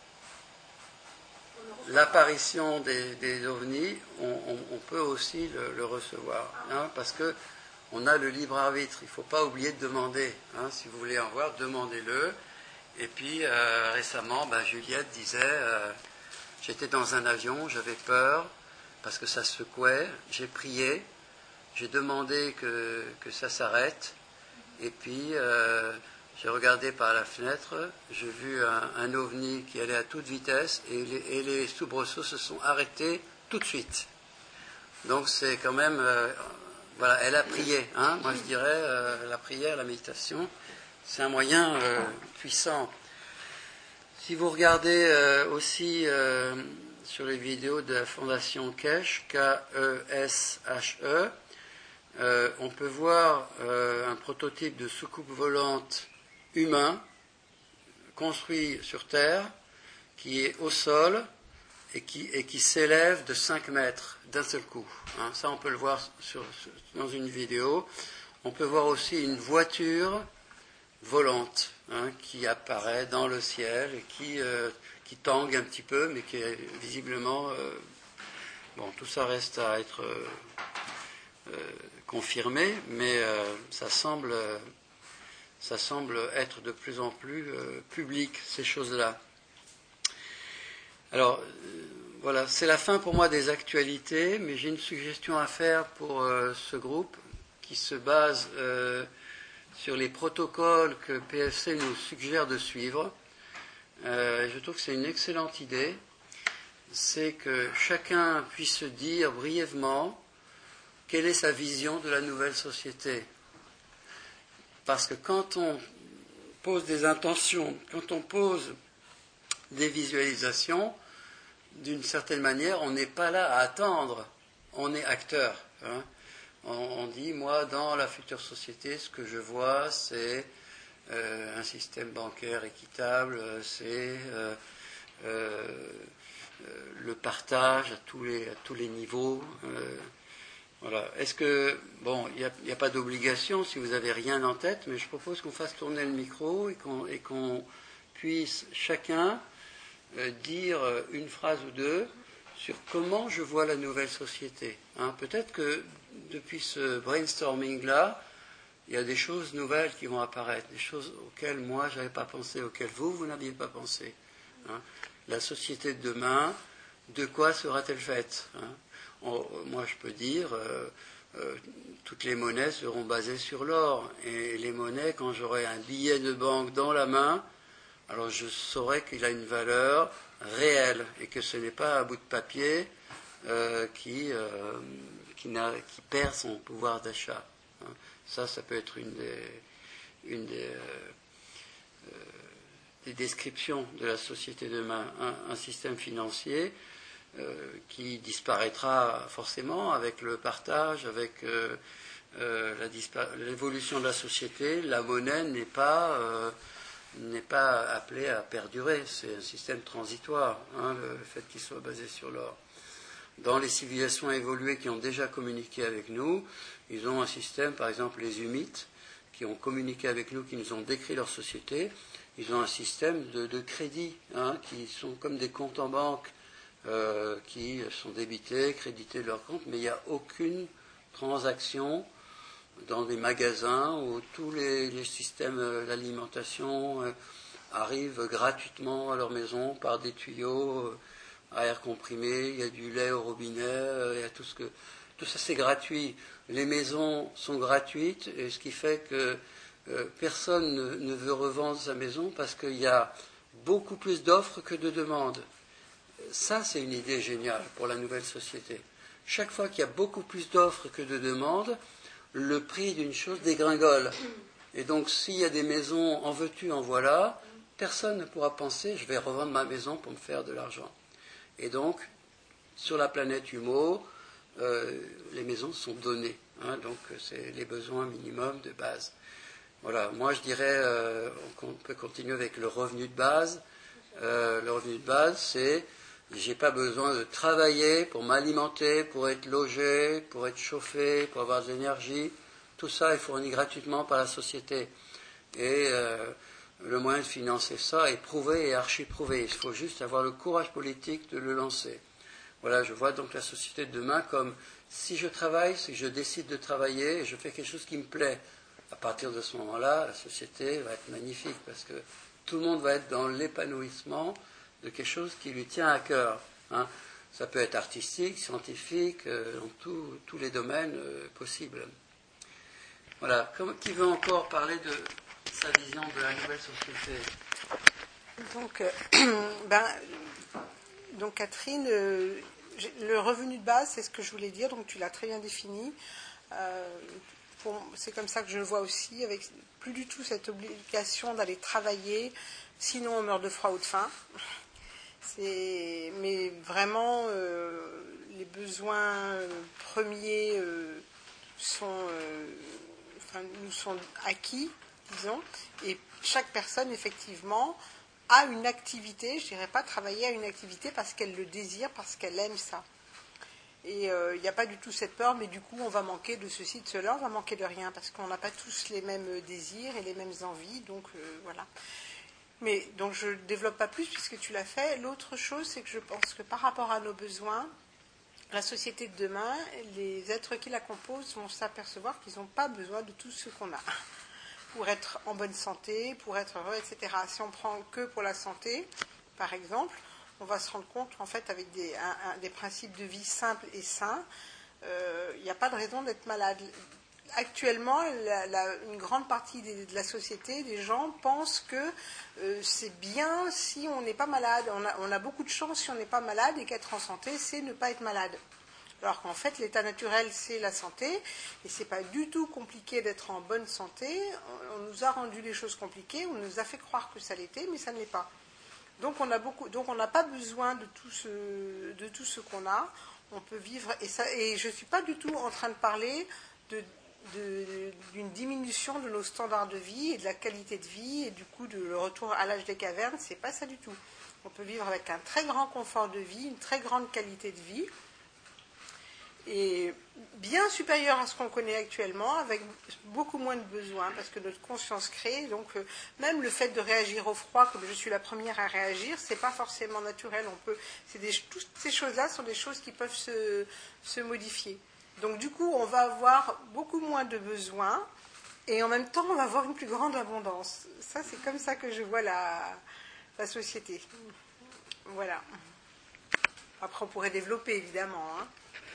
l'apparition des, des ovnis, on, on, on peut aussi le, le recevoir, hein, parce que on a le libre arbitre. Il ne faut pas oublier de demander. Hein, si vous voulez en voir, demandez-le. Et puis euh, récemment, bah, Juliette disait, euh, j'étais dans un avion, j'avais peur parce que ça secouait. J'ai prié, j'ai demandé que, que ça s'arrête. Et puis euh, j'ai regardé par la fenêtre, j'ai vu un, un ovni qui allait à toute vitesse, et les, et les soubresauts se sont arrêtés tout de suite. Donc c'est quand même... Euh, Voilà, elle a prié, hein, moi je dirais, euh, la prière, la méditation, c'est un moyen euh, puissant. Si vous regardez euh, aussi euh, sur les vidéos de la fondation Keshe, K E S H E, euh, on peut voir euh, un prototype de soucoupe volante humain, construit sur Terre, qui est au sol, et qui, et qui s'élève de cinq mètres d'un seul coup. Hein, ça, on peut le voir sur, sur, dans une vidéo. On peut voir aussi une voiture volante, hein, qui apparaît dans le ciel et qui, euh, qui tangue un petit peu, mais qui est visiblement... Euh, bon, tout ça reste à être euh, euh, confirmé, mais euh, ça semble, euh, ça semble être de plus en plus euh, public, ces choses-là. Alors, euh, voilà, c'est la fin pour moi des actualités, mais j'ai une suggestion à faire pour euh, ce groupe qui se base euh, sur les protocoles que P F C nous suggère de suivre. Euh, je trouve que c'est une excellente idée. C'est que chacun puisse se dire brièvement quelle est sa vision de la nouvelle société. Parce que quand on pose des intentions, quand on pose des visualisations, d'une certaine manière, on n'est pas là à attendre, on est acteur. Hein. On, on dit, moi, dans la future société, ce que je vois, c'est euh, un système bancaire équitable, c'est euh, euh, le partage à tous les, à tous les niveaux. Euh, voilà. Est-ce que, bon, il n'y a, a pas d'obligation si vous n'avez rien en tête, mais je propose qu'on fasse tourner le micro et qu'on, et qu'on puisse chacun euh, dire une phrase ou deux sur comment je vois la nouvelle société. Hein, peut-être que depuis ce brainstorming-là, il y a des choses nouvelles qui vont apparaître, des choses auxquelles moi je n'avais pas pensé, auxquelles vous, vous n'aviez pas pensé. Hein. La société de demain, de quoi sera-t-elle faite? Hein? On, moi je peux dire, euh, euh, toutes les monnaies seront basées sur l'or. Et les monnaies, quand j'aurai un billet de banque dans la main, alors je saurai qu'il a une valeur réelle et que ce n'est pas un bout de papier euh, qui, euh, qui, n'a, qui perd son pouvoir d'achat. Hein. Ça, ça peut être une des, une des, euh, euh, des descriptions de la société de demain. Un, un système financier euh, qui disparaîtra forcément avec le partage, avec euh, euh, la dispa- l'évolution de la société. La monnaie n'est pas... Euh, n'est pas appelé à perdurer, c'est un système transitoire, hein, le fait qu'il soit basé sur l'or. Dans les civilisations évoluées qui ont déjà communiqué avec nous, ils ont un système, par exemple les Humites, qui ont communiqué avec nous, qui nous ont décrit leur société, ils ont un système de, de crédit, hein, qui sont comme des comptes en banque, euh, qui sont débités, crédités de leur compte, mais il n'y a aucune transaction dans des magasins où tous les, les systèmes d'alimentation euh, arrivent gratuitement à leur maison par des tuyaux euh, à air comprimé, il y a du lait au robinet, euh, il y a tout ce que... Tout ça c'est gratuit. Les maisons sont gratuites, et ce qui fait que euh, personne ne, ne veut revendre sa maison parce qu'il y a beaucoup plus d'offres que de demandes. Ça, c'est une idée géniale pour la nouvelle société. Chaque fois qu'il y a beaucoup plus d'offres que de demandes, le prix d'une chose dégringole. Et donc, s'il y a des maisons en veux-tu, en voilà, personne ne pourra penser, je vais revendre ma maison pour me faire de l'argent. Et donc, sur la planète Humo, euh, les maisons sont données. Hein, donc, c'est les besoins minimums de base. Voilà, moi je dirais euh, qu'on peut continuer avec le revenu de base. Euh, le revenu de base, c'est j'ai pas besoin de travailler pour m'alimenter, pour être logé, pour être chauffé, pour avoir de l'énergie. Tout ça est fourni gratuitement par la société. Et euh, le moyen de financer ça est prouvé et archi-prouvé. Il faut juste avoir le courage politique de le lancer. Voilà, je vois donc la société de demain comme si je travaille, si je décide de travailler et je fais quelque chose qui me plaît. À partir de ce moment-là, la société va être magnifique parce que tout le monde va être dans l'épanouissement de quelque chose qui lui tient à cœur. Hein. Ça peut être artistique, scientifique, euh, dans tout, tous les domaines euh, possibles. Voilà. Comme, qui veut encore parler de sa vision de la nouvelle société? Donc, euh, ben, donc Catherine, euh, le revenu de base, c'est ce que je voulais dire, donc tu l'as très bien défini. Euh, pour, c'est comme ça que je le vois aussi, avec plus du tout cette obligation d'aller travailler, sinon on meurt de froid ou de faim. C'est, mais vraiment, euh, les besoins euh, premiers euh, sont, euh, enfin, nous sont acquis, disons, et chaque personne, effectivement, a une activité, je ne dirais pas travailler à une activité parce qu'elle le désire, parce qu'elle aime ça. Et il euh, n'y a pas du tout cette peur, mais du coup, on va manquer de ceci, de cela, on va manquer de rien, parce qu'on n'a pas tous les mêmes désirs et les mêmes envies, donc euh, voilà. Mais donc je ne développe pas plus puisque tu l'as fait. L'autre chose, c'est que je pense que par rapport à nos besoins, la société de demain, les êtres qui la composent vont s'apercevoir qu'ils n'ont pas besoin de tout ce qu'on a pour être en bonne santé, pour être heureux, et cetera. Si on prend que pour la santé, par exemple, on va se rendre compte en fait avec des, un, un, des principes de vie simples et sains, il euh, n'y a pas de raison d'être malade. actuellement, la, la, une grande partie des, de la société, des gens pensent que euh, c'est bien si on n'est pas malade. On a, on a beaucoup de chance si on n'est pas malade et qu'être en santé, c'est ne pas être malade. Alors qu'en fait, l'état naturel, c'est la santé, et c'est pas du tout compliqué d'être en bonne santé. On, on nous a rendu les choses compliquées, on nous a fait croire que ça l'était, mais ça ne l'est pas. Donc on a beaucoup, donc on n'a pas besoin de tout ce, de tout ce qu'on a. On peut vivre, et, ça, et je ne suis pas du tout en train de parler de, de, d'une diminution de nos standards de vie et de la qualité de vie, et du coup de le retour à l'âge des cavernes, c'est pas ça du tout. On peut vivre avec un très grand confort de vie, une très grande qualité de vie, et bien supérieur à ce qu'on connaît actuellement, avec beaucoup moins de besoins, parce que notre conscience crée, donc euh, même le fait de réagir au froid, comme je suis la première à réagir, c'est pas forcément naturel. On peut, c'est des, toutes ces choses-là sont des choses qui peuvent se, se modifier. Donc du coup, on va avoir beaucoup moins de besoins, et en même temps, on va avoir une plus grande abondance. Ça, c'est comme ça que je vois la, la société. Voilà. Après, on pourrait développer, évidemment, hein.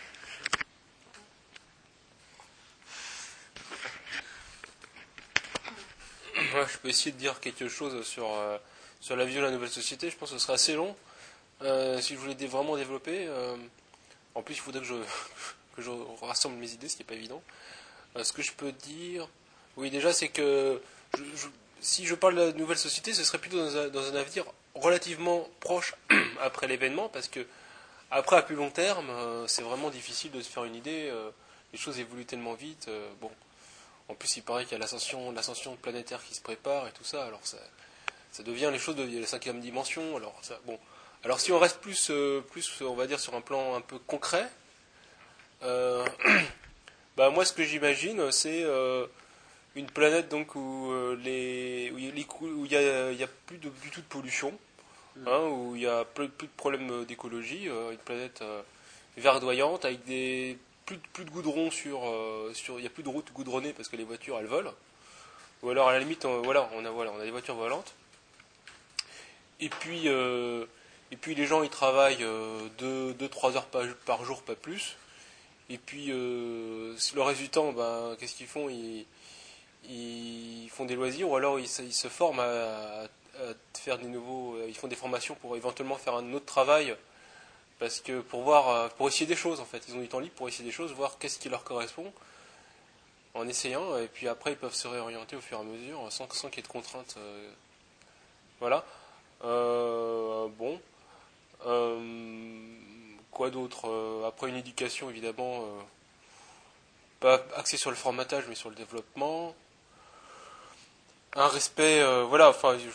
Ouais, je peux essayer de dire quelque chose sur, euh, sur la vision de la nouvelle société. Je pense que ce serait assez long euh, si je voulais dé- vraiment développer. Euh, en plus, il faudrait que je, que je rassemble mes idées, ce qui n'est pas évident. Euh, ce que je peux dire, oui, déjà, c'est que je, je, si je parle de la nouvelle société, ce serait plutôt dans un, dans un avenir relativement proche après l'événement, parce que après, à plus long terme, euh, c'est vraiment difficile de se faire une idée. Euh, les choses évoluent tellement vite. Euh, bon. En plus, il paraît qu'il y a l'ascension, l'ascension planétaire qui se prépare et tout ça. Alors, ça, ça devient les choses de la cinquième dimension. Alors, ça, bon. Alors, si on reste plus, euh, plus, on va dire, sur un plan un peu concret, euh, bah, moi, ce que j'imagine, c'est euh, une planète donc où euh, les, où il y a, il y a plus de, du tout de pollution, hein, où il y a plus, plus de problèmes d'écologie, euh, une planète euh, verdoyante avec des Plus de, plus de goudron sur, euh, sur, il n'y a plus de routes goudronnées parce que les voitures elles volent. Ou alors à la limite, on, voilà, on a, voilà, on a des voitures volantes. Et puis, euh, et puis les gens ils travaillent deux trois heures par, par jour, pas plus. Et puis euh, le reste du temps, ben, qu'est-ce qu'ils font ils, ils font des loisirs ou alors ils, ils se forment à, à faire des nouveaux, ils font des formations pour éventuellement faire un autre travail. Parce que pour voir, pour essayer des choses en fait, ils ont du temps libre pour essayer des choses, voir qu'est-ce qui leur correspond, en essayant, et puis après ils peuvent se réorienter au fur et à mesure, sans, sans qu'il y ait de contraintes. Euh, voilà. Euh, bon. Euh, quoi d'autre euh, Après une éducation évidemment, euh, pas axée sur le formatage, mais sur le développement. Un respect, euh, voilà, enfin. Je,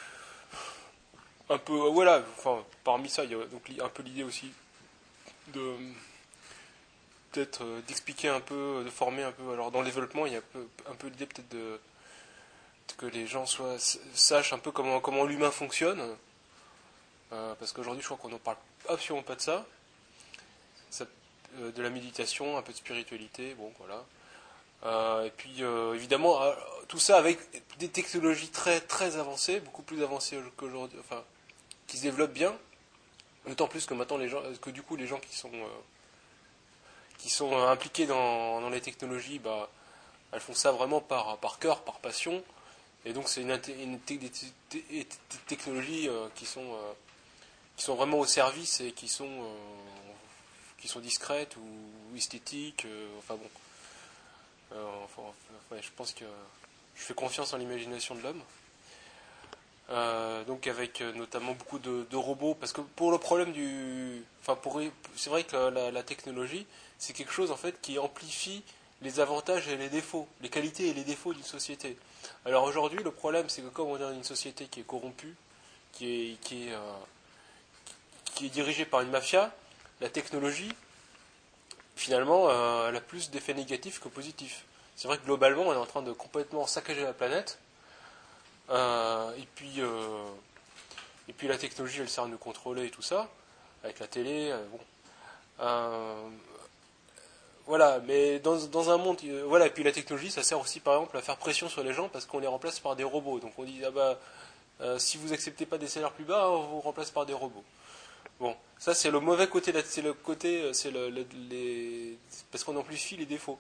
un peu, voilà, enfin, parmi ça, il y a donc un peu l'idée aussi de peut-être euh, d'expliquer un peu, de former un peu. Alors dans le développement, il y a un peu, un peu l'idée peut-être de que les gens soient sachent un peu comment comment l'humain fonctionne, euh, parce qu'aujourd'hui, je crois qu'on n'en parle absolument pas de ça. ça euh, de la méditation, un peu de spiritualité, bon, voilà. Euh, et puis euh, évidemment, euh, tout ça avec des technologies très très avancées, beaucoup plus avancées qu'aujourd'hui, enfin, qui se développent bien. D'autant plus que maintenant les gens, que du coup les gens qui sont euh, qui sont euh, impliqués dans, dans les technologies, bah, elles font ça vraiment par par cœur, par passion, et donc c'est une, une des technologies euh, qui sont euh, qui sont vraiment au service et qui sont euh, qui sont discrètes ou, ou esthétiques, euh, enfin bon, euh, enfin, ouais, je pense que je fais confiance en l'imagination de l'homme. Euh, donc avec euh, notamment beaucoup de, de robots, parce que pour le problème du, enfin pour, c'est vrai que la, la technologie, c'est quelque chose en fait qui amplifie les avantages et les défauts, les qualités et les défauts d'une société. Alors aujourd'hui, le problème, c'est que comme on est dans une société qui est corrompue, qui est, qui est, euh, qui est dirigée par une mafia, la technologie, finalement, euh, elle a plus d'effets négatifs que positifs. C'est vrai que globalement, on est en train de complètement saccager la planète. Euh, et puis, euh, et puis la technologie, elle sert à nous contrôler et tout ça, avec la télé. Euh, bon, euh, voilà. Mais dans, dans un monde, euh, voilà. Et puis la technologie, ça sert aussi, par exemple, à faire pression sur les gens parce qu'on les remplace par des robots. Donc on dit, ah bah, euh, si vous acceptez pas des salaires plus bas, on vous remplace par des robots. Bon, ça c'est le mauvais côté. C'est le côté, c'est le, le, les, parce qu'on amplifie les défauts.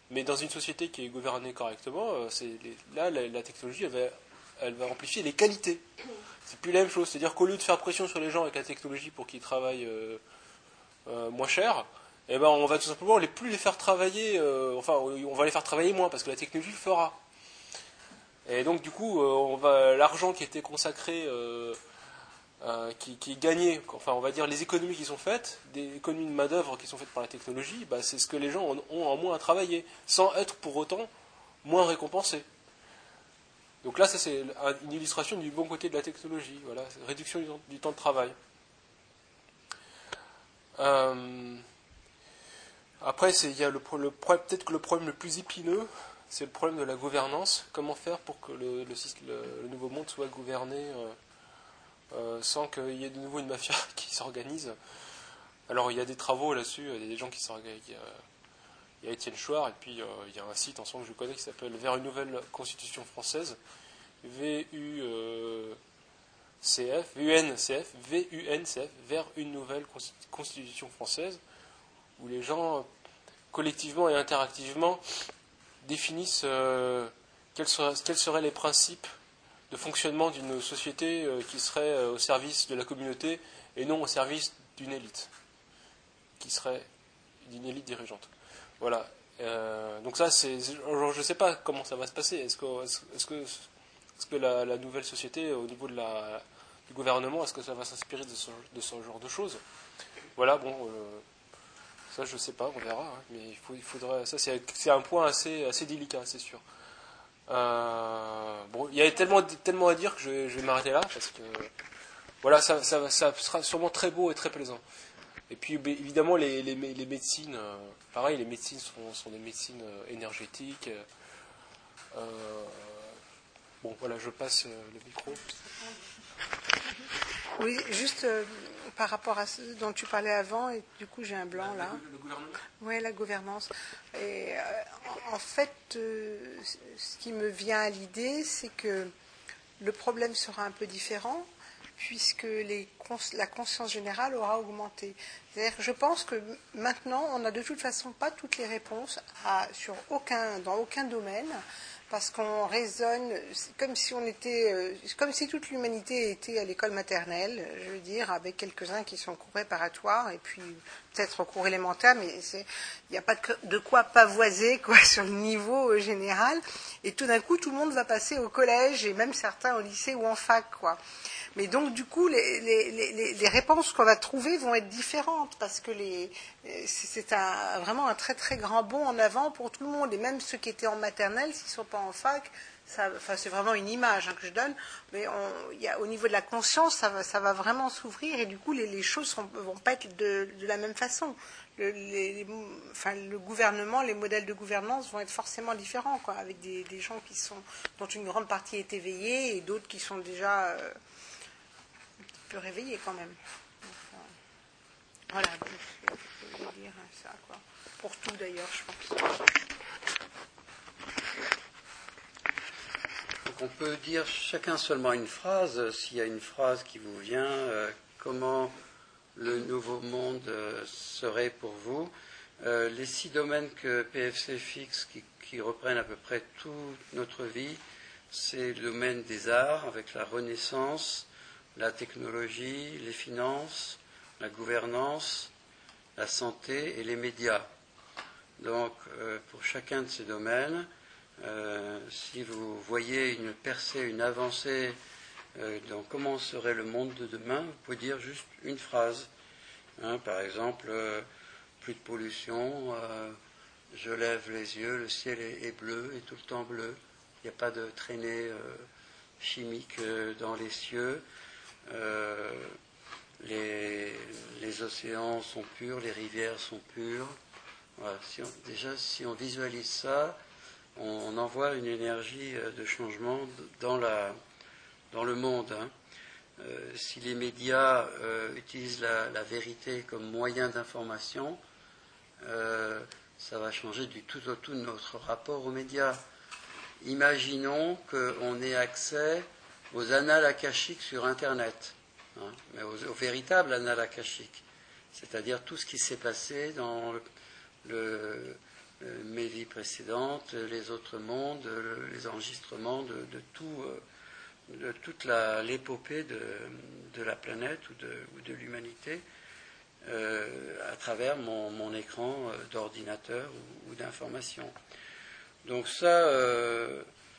Mais dans une société qui est gouvernée correctement, euh, c'est les, là, la, la technologie, elle va, elle va amplifier les qualités. C'est plus la même chose. C'est-à-dire qu'au lieu de faire pression sur les gens avec la technologie pour qu'ils travaillent euh, euh, moins cher, eh ben, on va tout simplement les plus les faire travailler, euh, enfin, on va les faire travailler moins parce que la technologie le fera. Et donc, du coup, euh, on va, l'argent qui était consacré, euh, euh, qui, qui est gagné, enfin, on va dire les économies qui sont faites, des économies de main-d'œuvre qui sont faites par la technologie, bah, c'est ce que les gens ont en moins à travailler, sans être pour autant moins récompensés. Donc là, ça c'est une illustration du bon côté de la technologie, voilà, réduction du temps, du temps de travail. Euh, après, c'est, il y a le, le, peut-être que le problème le plus épineux, c'est le problème de la gouvernance. Comment faire pour que le, le, le, le nouveau monde soit gouverné euh, euh, sans qu'il y ait de nouveau une mafia qui s'organise. Alors, il y a des travaux là-dessus, il y a des gens qui s'organisent. Il y a Étienne Chouard, et puis euh, il y a un site en ce moment que je connais qui s'appelle Vers une nouvelle constitution française, V U C F, V U N C F, V U N C F, Vers une nouvelle constitution française, où les gens, collectivement et interactivement, définissent euh, quels, seraient, quels seraient les principes de fonctionnement d'une société euh, qui serait euh, au service de la communauté et non au service d'une élite, qui serait d'une élite dirigeante. Voilà. Euh, donc ça, c'est, je ne sais pas comment ça va se passer. Est-ce que, est-ce que, est-ce que la, la nouvelle société, au niveau de la, du gouvernement, est-ce que ça va s'inspirer de ce, de ce genre de choses? Voilà, bon, euh, ça je ne sais pas, on verra. Hein, mais il, faut, il faudrait, ça c'est, c'est un point assez, assez délicat, c'est sûr. Euh, bon, il y a tellement, tellement à dire que je vais, je vais m'arrêter là parce que voilà, ça, ça, ça sera sûrement très beau et très plaisant. Et puis évidemment les, les, les médecines, euh, pareil, les médecines sont, sont des médecines euh, énergétiques. Euh, bon, voilà, je passe euh, le micro. Oui, juste euh, par rapport à ce dont tu parlais avant, et du coup j'ai un blanc là. Le, le gouvernement. Oui, la gouvernance. Et euh, en fait, euh, ce qui me vient à l'idée, c'est que le problème sera un peu différent, puisque les cons- la conscience générale aura augmenté. C'est-à-dire que je pense que maintenant, on n'a de toute façon pas toutes les réponses à, sur aucun, dans aucun domaine, parce qu'on raisonne comme si on était, euh, comme si toute l'humanité était à l'école maternelle, je veux dire, avec quelques-uns qui sont au cours préparatoire et puis peut-être au cours élémentaire, mais il n'y a pas de, de quoi pavoiser quoi sur le niveau général. Et tout d'un coup, tout le monde va passer au collège et même certains au lycée ou en fac, quoi. Mais donc, du coup, les, les, les, les réponses qu'on va trouver vont être différentes parce que les, c'est un, vraiment un très très grand bond en avant pour tout le monde. Et même ceux qui étaient en maternelle, s'ils ne sont pas en fac, ça, enfin, c'est vraiment une image hein, que je donne, mais on, y a, au niveau de la conscience, ça va, ça va vraiment s'ouvrir et du coup, les, les choses ne vont pas être de, de la même façon. Le, les, les, enfin, le gouvernement, les modèles de gouvernance vont être forcément différents, quoi, avec des, des gens qui sont, dont une grande partie est éveillée et d'autres qui sont déjà... Euh, peu réveillé quand même. Enfin, voilà, je voulais dire ça, quoi. Pour tout d'ailleurs, je pense. Donc on peut dire chacun seulement une phrase, s'il y a une phrase qui vous vient, euh, comment le nouveau monde euh, serait pour vous. Euh, les six domaines que P F C fixe, qui, qui reprennent à peu près toute notre vie, c'est le domaine des arts, avec la Renaissance, la technologie, les finances, la gouvernance, la santé et les médias. Donc, euh, pour chacun de ces domaines, euh, si vous voyez une percée, une avancée euh, dans comment serait le monde de demain, vous pouvez dire juste une phrase. Hein, par exemple, euh, plus de pollution, euh, je lève les yeux, le ciel est, est bleu, est tout le temps bleu. Il n'y a pas de traînée euh, chimique euh, dans les cieux. Euh, les, les océans sont purs, les rivières sont pures. Voilà, si on, déjà, si on visualise ça, on, on envoie une énergie de changement dans, la, dans le monde. Hein. Euh, si les médias euh, utilisent la, la vérité comme moyen d'information, euh, ça va changer du tout au tout notre rapport aux médias. Imaginons qu'on ait accès aux annales akashiques sur Internet, hein, mais aux, aux véritables annales akashiques, c'est-à-dire tout ce qui s'est passé dans le, le, le, mes vies précédentes, les autres mondes, les enregistrements de, de tout, de toute la, l'épopée de, de la planète ou de, ou de l'humanité euh, à travers mon, mon écran d'ordinateur ou, ou d'information. Donc ça, euh,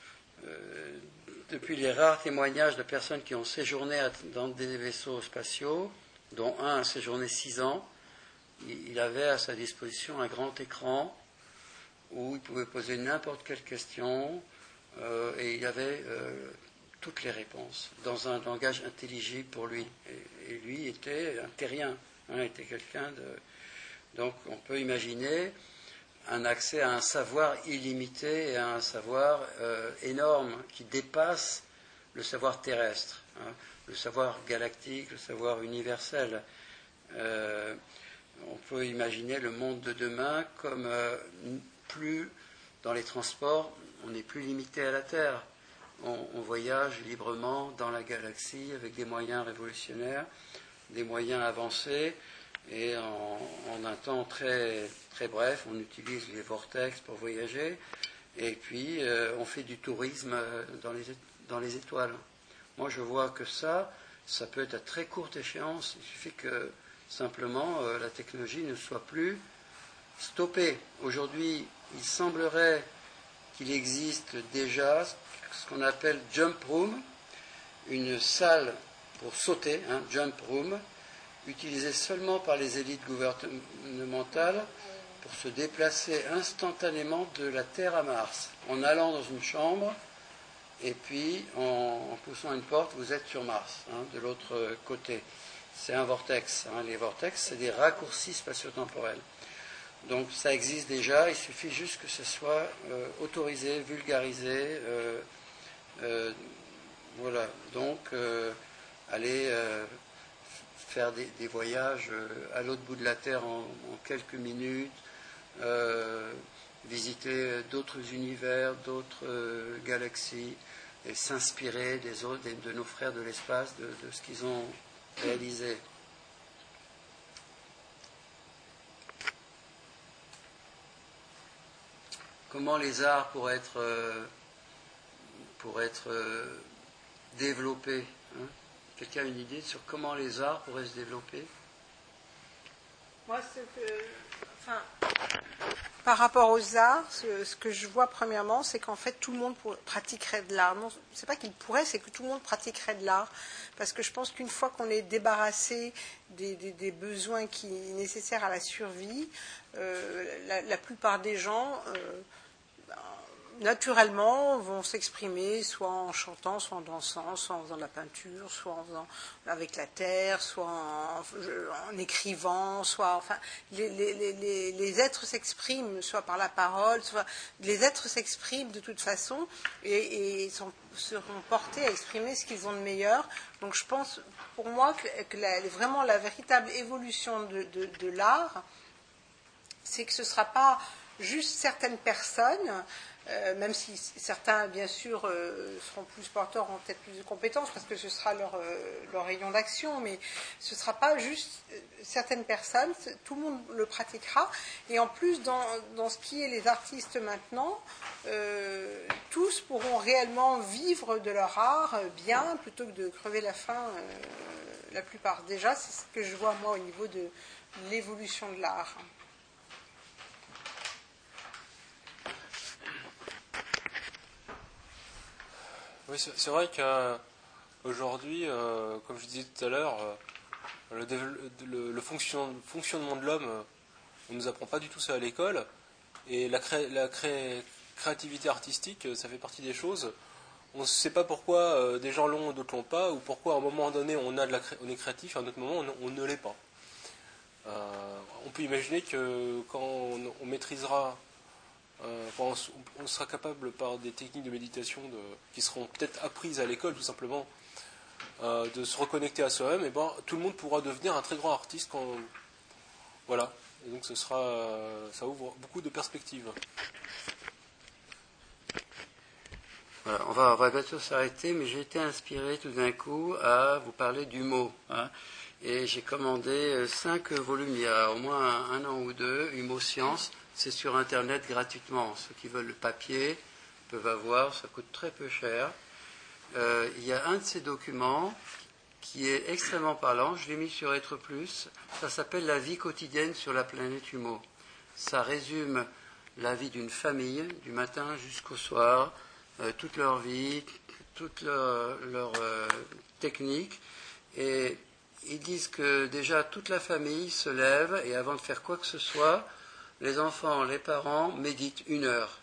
euh, depuis les rares témoignages de personnes qui ont séjourné dans des vaisseaux spatiaux, dont un a séjourné six ans, il avait à sa disposition un grand écran où il pouvait poser n'importe quelle question euh, et il avait euh, toutes les réponses dans un langage intelligible pour lui. Et, et lui était un terrien, hein, était quelqu'un de... Donc on peut imaginer un accès à un savoir illimité et à un savoir euh, énorme qui dépasse le savoir terrestre, hein, le savoir galactique, le savoir universel. Euh, on peut imaginer le monde de demain comme euh, plus dans les transports, on n'est plus limité à la Terre. On, on voyage librement dans la galaxie avec des moyens révolutionnaires, des moyens avancés, et en, en un temps très, très bref, on utilise les vortex pour voyager, et puis euh, on fait du tourisme dans les, dans les étoiles. Moi, je vois que ça, ça peut être à très courte échéance. Il suffit que simplement euh, la technologie ne soit plus stoppée. Aujourd'hui, il semblerait qu'il existe déjà ce qu'on appelle jump room, une salle pour sauter, hein, jump room, utilisée seulement par les élites gouvernementales pour se déplacer instantanément de la Terre à Mars, en allant dans une chambre et puis en, en poussant une porte, vous êtes sur Mars, hein, de l'autre côté. C'est un vortex. Hein. Les vortex, c'est des raccourcis spatio-temporels. Donc ça existe déjà, il suffit juste que ce soit euh, autorisé, vulgarisé. Euh, euh, voilà, donc euh, aller euh, faire des, des voyages euh, à l'autre bout de la Terre en, en quelques minutes, euh, visiter d'autres univers, d'autres euh, galaxies, et s'inspirer des autres, des, de nos frères de l'espace, de, de ce qu'ils ont réalisé. Comment les arts pourraient être, euh, pourraient être euh, développés, hein? Quelqu'un a une idée sur comment les arts pourraient se développer? Moi, ce que, enfin, par rapport aux arts, ce, ce que je vois premièrement, c'est qu'en fait, tout le monde pour, pratiquerait de l'art. Non, c'est pas qu'il pourrait, c'est que tout le monde pratiquerait de l'art. Parce que je pense qu'une fois qu'on est débarrassé des, des, des besoins qui nécessaires à la survie, euh, la, la plupart des gens, euh, naturellement, vont s'exprimer soit en chantant, soit en dansant, soit en faisant de la peinture, soit en faisant avec la terre, soit en, en écrivant, soit, enfin, les, les, les, les êtres s'expriment, soit par la parole, soit les êtres s'expriment de toute façon et, et sont, seront portés à exprimer ce qu'ils ont de meilleur. Donc, je pense, pour moi, que, que la, vraiment la véritable évolution de, de, de l'art, c'est que ce ne sera pas juste certaines personnes. Euh, même si certains, bien sûr, euh, seront plus porteurs, ont peut-être plus de compétences, parce que ce sera leur, euh, leur rayon d'action, mais ce ne sera pas juste euh, certaines personnes, tout le monde le pratiquera. Et en plus, dans, dans ce qui est les artistes maintenant, euh, tous pourront réellement vivre de leur art bien, plutôt que de crever la faim, euh, la plupart. Déjà, c'est ce que je vois, moi, au niveau de l'évolution de l'art. Oui, c'est vrai qu'aujourd'hui, euh, comme je disais tout à l'heure, euh, le, le, le fonction, fonctionnement de l'homme, euh, on ne nous apprend pas du tout ça à l'école. Et la, cré, la cré, créativité artistique, ça fait partie des choses. On ne sait pas pourquoi euh, des gens l'ont, d'autres l'ont pas, ou pourquoi à un moment donné on, a de la, on est créatif, à un autre moment on, on ne l'est pas. Euh, on peut imaginer que quand on, on maîtrisera... Euh, on, on sera capable par des techniques de méditation de, qui seront peut-être apprises à l'école tout simplement euh, de se reconnecter à soi-même, et ben tout le monde pourra devenir un très grand artiste quand voilà, et donc ce sera euh, ça ouvre beaucoup de perspectives. Voilà, on va, on va bientôt s'arrêter, mais j'ai été inspiré tout d'un coup à vous parler du mot, hein, et j'ai commandé cinq volumes il y a au moins un, un an ou deux, Humo Science. c'est sur Internet gratuitement. Ceux qui veulent le papier peuvent avoir, ça coûte très peu cher. Euh, il y a un de ces documents qui est extrêmement parlant, je l'ai mis sur Être Plus, ça s'appelle La vie quotidienne sur la planète Humo. Ça résume la vie d'une famille, du matin jusqu'au soir, euh, toute leur vie, toute leur, leur euh, technique, et ils disent que déjà toute la famille se lève et avant de faire quoi que ce soit, les enfants, les parents méditent une heure.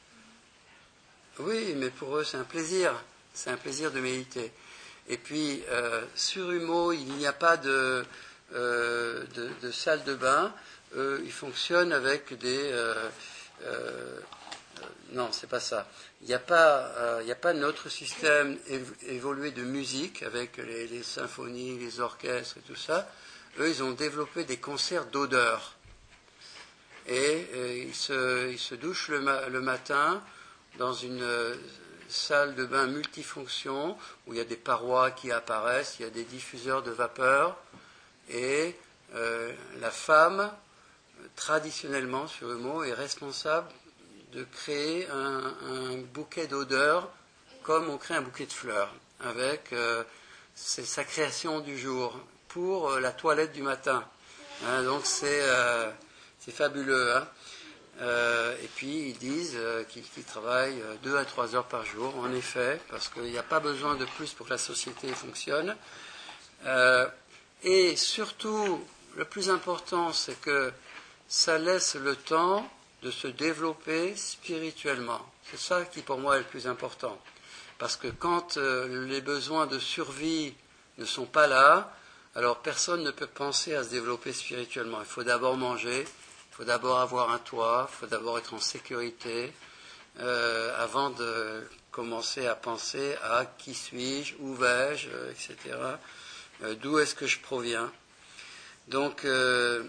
Oui, mais pour eux c'est un plaisir, c'est un plaisir de méditer. Et puis euh, sur Humo, il n'y a pas de, euh, de, de salle de bain, eux, ils fonctionnent avec des... Euh, euh, non, c'est pas ça. Il n'y a pas, euh, il n'y a pas notre système évolué de musique avec les, les symphonies, les orchestres et tout ça. Eux, ils ont développé des concerts d'odeurs. Et, et ils, se, ils se douchent le, ma, le matin dans une euh, salle de bain multifonction où il y a des parois qui apparaissent, il y a des diffuseurs de vapeur. Et euh, la femme, traditionnellement sur le mot, est responsable de créer un, un bouquet d'odeurs comme on crée un bouquet de fleurs, avec euh, c'est sa création du jour pour euh, la toilette du matin. Hein, donc c'est, euh, c'est fabuleux. Hein. Euh, et puis ils disent euh, qu'ils, qu'ils travaillent deux à trois heures par jour, en effet, parce qu'il n'y a pas besoin de plus pour que la société fonctionne. Euh, et surtout, le plus important, c'est que ça laisse le temps de se développer spirituellement. C'est ça qui pour moi est le plus important. Parce que quand euh, les besoins de survie ne sont pas là, alors personne ne peut penser à se développer spirituellement. Il faut d'abord manger, il faut d'abord avoir un toit, il faut d'abord être en sécurité, euh, avant de commencer à penser à qui suis-je, où vais-je, euh, et cetera. Euh, d'où est-ce que je proviens. Donc... Euh,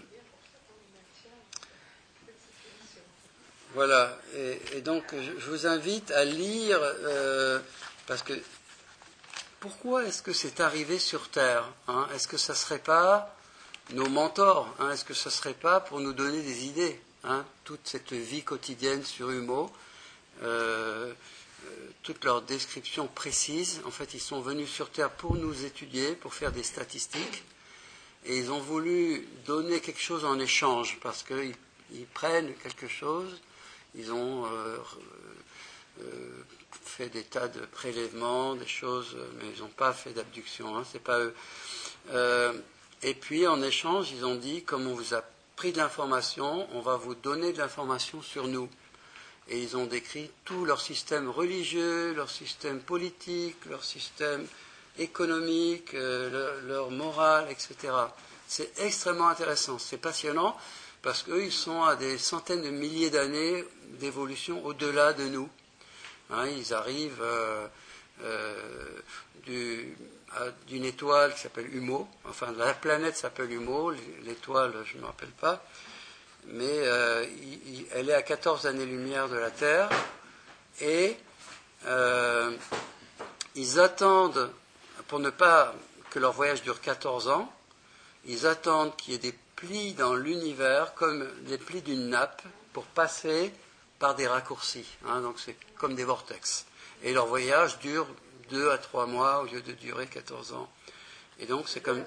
Voilà, et, et donc je, je vous invite à lire, euh, parce que pourquoi est-ce que c'est arrivé sur Terre, hein? Est-ce que ça ne serait pas nos mentors, hein? Est-ce que ça ne serait pas pour nous donner des idées, hein? Toute cette vie quotidienne sur Humo, euh, euh, toutes leurs descriptions précises, en fait ils sont venus sur Terre pour nous étudier, pour faire des statistiques, et ils ont voulu donner quelque chose en échange, parce qu'ils ils prennent quelque chose. Ils ont euh, euh, fait des tas de prélèvements, des choses, mais ils n'ont pas fait d'abduction, hein, c'est pas eux. Euh, et puis, en échange, ils ont dit, comme on vous a pris de l'information, on va vous donner de l'information sur nous. Et ils ont décrit tout leur système religieux, leur système politique, leur système économique, euh, leur, leur morale, et cetera. C'est extrêmement intéressant, c'est passionnant. Parce qu'eux, ils sont à des centaines de milliers d'années d'évolution au-delà de nous. Hein, ils arrivent euh, euh, du, à, d'une étoile qui s'appelle Humo, enfin la planète s'appelle Humo, l'étoile je ne me rappelle pas, mais euh, il, il, elle est à quatorze années-lumière de la Terre, et euh, ils attendent, pour ne pas que leur voyage dure quatorze ans, ils attendent qu'il y ait des plis dans l'univers comme les plis d'une nappe pour passer par des raccourcis. Hein, donc c'est comme des vortex. Et leur voyage dure deux à trois mois au lieu de durer quatorze ans. Et donc c'est comme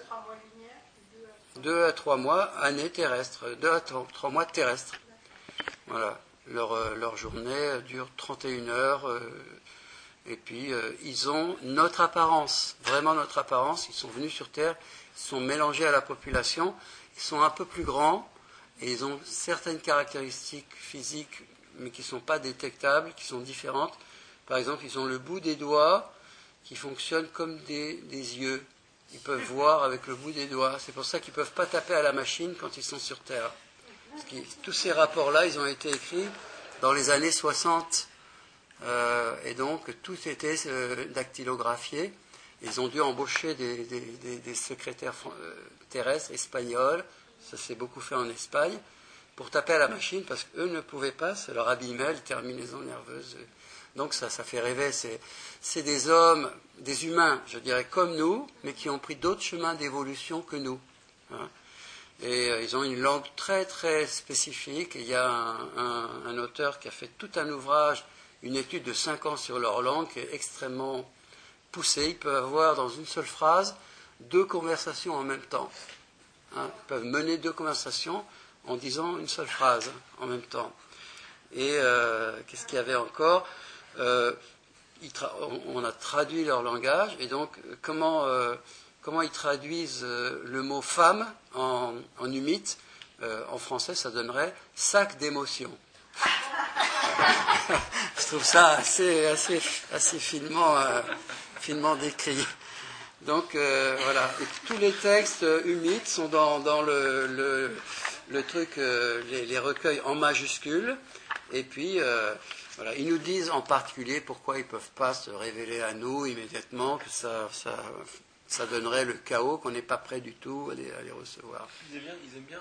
deux à trois mois années terrestres, deux à trois mois terrestres. Voilà. Leur, euh, leur journée dure trente et une heures. Euh, et puis euh, ils ont notre apparence, vraiment notre apparence. Ils sont venus sur Terre, ils sont mélangés à la population. Ils sont un peu plus grands et ils ont certaines caractéristiques physiques mais qui ne sont pas détectables, qui sont différentes. Par exemple, ils ont le bout des doigts qui fonctionne comme des, des yeux. Ils peuvent voir avec le bout des doigts. C'est pour ça qu'ils ne peuvent pas taper à la machine quand ils sont sur Terre. Parce que tous ces rapports-là, ils ont été écrits dans les années soixante. Euh, et donc, tout était euh, dactylographié. Ils ont dû embaucher des, des, des, des secrétaires euh, terrestres espagnols, ça s'est beaucoup fait en Espagne, pour taper à la machine, parce qu'eux ne pouvaient pas, ça leur abîmait les terminaisons nerveuses. Donc ça, ça fait rêver. C'est, c'est des hommes, des humains, je dirais, comme nous, mais qui ont pris d'autres chemins d'évolution que nous. Hein. Et euh, ils ont une langue très très spécifique. Et il y a un, un, un auteur qui a fait tout un ouvrage, une étude de cinq ans sur leur langue, qui est extrêmement poussée. Ils peuvent avoir dans une seule phrase deux conversations en même temps. Hein, ils peuvent mener deux conversations en disant une seule phrase en même temps. Et euh, qu'est-ce qu'il y avait encore euh, tra- on, on a traduit leur langage, et donc comment... Euh, Comment ils traduisent euh, le mot femme en, en humite, euh, en français ça donnerait sac d'émotion. Je trouve ça assez, assez, assez finement, euh, finement décrit. Donc euh, voilà, et tous les textes humides sont dans, dans le, le, le truc, euh, les, les recueils en majuscules, et puis euh, voilà, ils nous disent en particulier pourquoi ils ne peuvent pas se révéler à nous immédiatement, que ça... ça ça donnerait le chaos, qu'on n'est pas prêt du tout à les, à les recevoir. Ils aiment bien, ils aiment bien.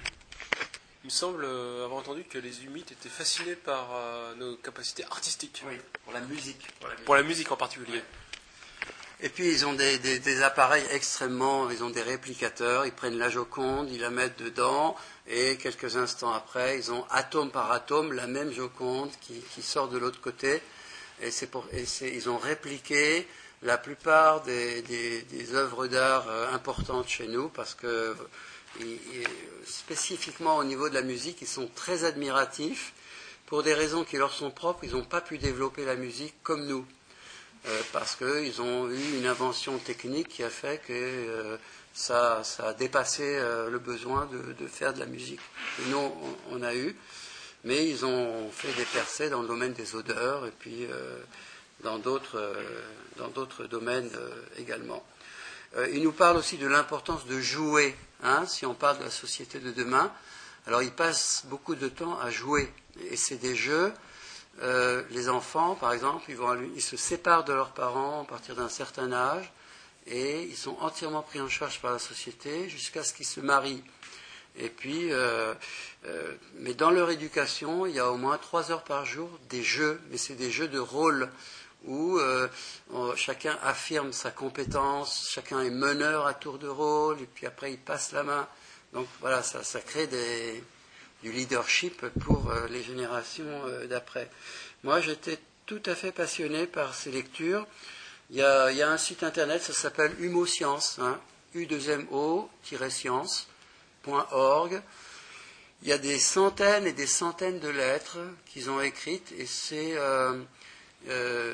Il me semble euh, avoir entendu que les Humites étaient fascinés par euh, nos capacités artistiques. Oui, pour la musique. Pour la musique, pour la musique en particulier. Oui. Et puis ils ont des, des, des appareils extrêmement, ils ont des réplicateurs, ils prennent la Joconde, ils la mettent dedans, et quelques instants après, ils ont atome par atome la même Joconde qui, qui sort de l'autre côté, et, c'est pour, et c'est, ils ont répliqué la plupart des, des, des œuvres d'art euh, importantes chez nous, parce que et, et, spécifiquement au niveau de la musique, ils sont très admiratifs. Pour des raisons qui leur sont propres, ils n'ont pas pu développer la musique comme nous, euh, parce qu'ils ont eu une invention technique qui a fait que euh, ça, ça a dépassé euh, le besoin de, de faire de la musique que nous on, on a eu. Mais ils ont fait des percées dans le domaine des odeurs, et puis euh, dans d'autres, euh, dans d'autres domaines euh, également. Euh, il nous parle aussi de l'importance de jouer, hein, si on parle de la société de demain. Alors ils passent beaucoup de temps à jouer, et c'est des jeux. Euh, les enfants, par exemple, ils, vont, ils se séparent de leurs parents à partir d'un certain âge, et ils sont entièrement pris en charge par la société jusqu'à ce qu'ils se marient. Et puis, euh, euh, mais dans leur éducation, il y a au moins trois heures par jour des jeux, mais c'est des jeux de rôle, où euh, on, chacun affirme sa compétence, chacun est meneur à tour de rôle, et puis après il passe la main. Donc voilà, ça, ça crée des, du leadership pour euh, les générations euh, d'après. Moi, j'étais tout à fait passionné par ces lectures. Il y a, il y a un site internet, ça s'appelle Humoscience, hein, U deux M O science point org. Il y a des centaines et des centaines de lettres qu'ils ont écrites, et c'est... Euh, Euh,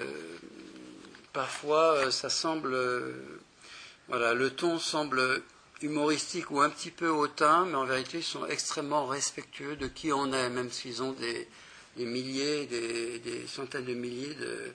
parfois euh, ça semble euh, voilà, le ton semble humoristique ou un petit peu hautain, mais en vérité ils sont extrêmement respectueux de qui on est, même s'ils ont des, des milliers, des, des centaines de milliers de,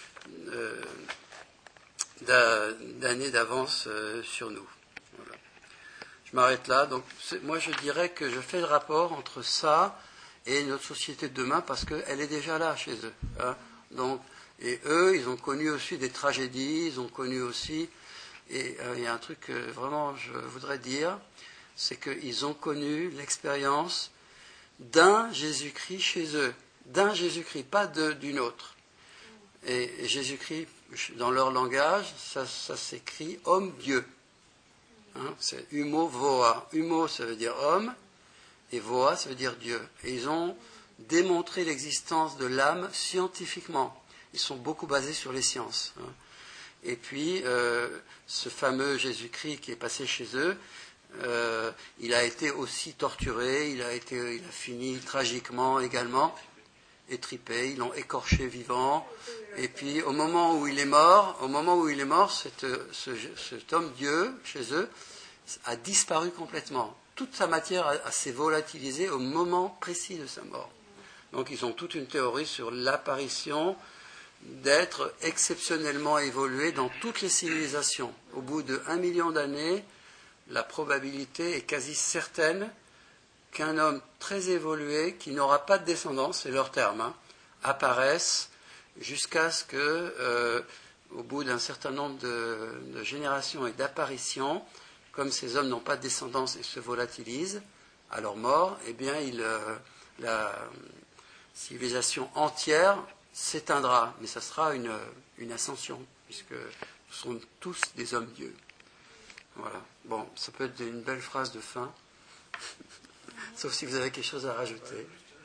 euh, d'années d'avance euh, sur nous. Voilà. Je m'arrête là. Donc moi je dirais que je fais le rapport entre ça et notre société de demain, parce qu'elle est déjà là chez eux, hein. Donc, et eux, ils ont connu aussi des tragédies, ils ont connu aussi, et euh, il y a un truc que vraiment je voudrais dire, c'est qu'ils ont connu l'expérience d'un Jésus-Christ chez eux, d'un Jésus-Christ, pas de, d'une autre. Et, et Jésus-Christ, dans leur langage, ça, ça s'écrit homme-dieu. Hein, c'est humo voa. Humo, ça veut dire homme, et voa, ça veut dire Dieu. Et ils ont démontrer l'existence de l'âme scientifiquement. Ils sont beaucoup basés sur les sciences. Hein. Et puis, euh, ce fameux Jésus-Christ qui est passé chez eux, euh, il a été aussi torturé, il a, été, il a fini tragiquement également, étripé, ils l'ont écorché vivant. Et puis, au moment où il est mort, au moment où il est mort, cette, ce, cet homme-dieu, chez eux, a disparu complètement. Toute sa matière a, a s'est volatilisée au moment précis de sa mort. Donc ils ont toute une théorie sur l'apparition d'êtres exceptionnellement évolués dans toutes les civilisations. Au bout de un million d'années, la probabilité est quasi certaine qu'un homme très évolué, qui n'aura pas de descendance, c'est leur terme, hein, apparaisse jusqu'à ce que, euh, au bout d'un certain nombre de, de générations et d'apparitions, comme ces hommes n'ont pas de descendance et se volatilisent à leur mort, eh bien il, euh, la civilisation entière s'éteindra, mais ça sera une, une ascension, puisque nous sommes tous des hommes-dieux. Voilà. Bon, ça peut être une belle phrase de fin. Sauf si vous avez quelque chose à rajouter.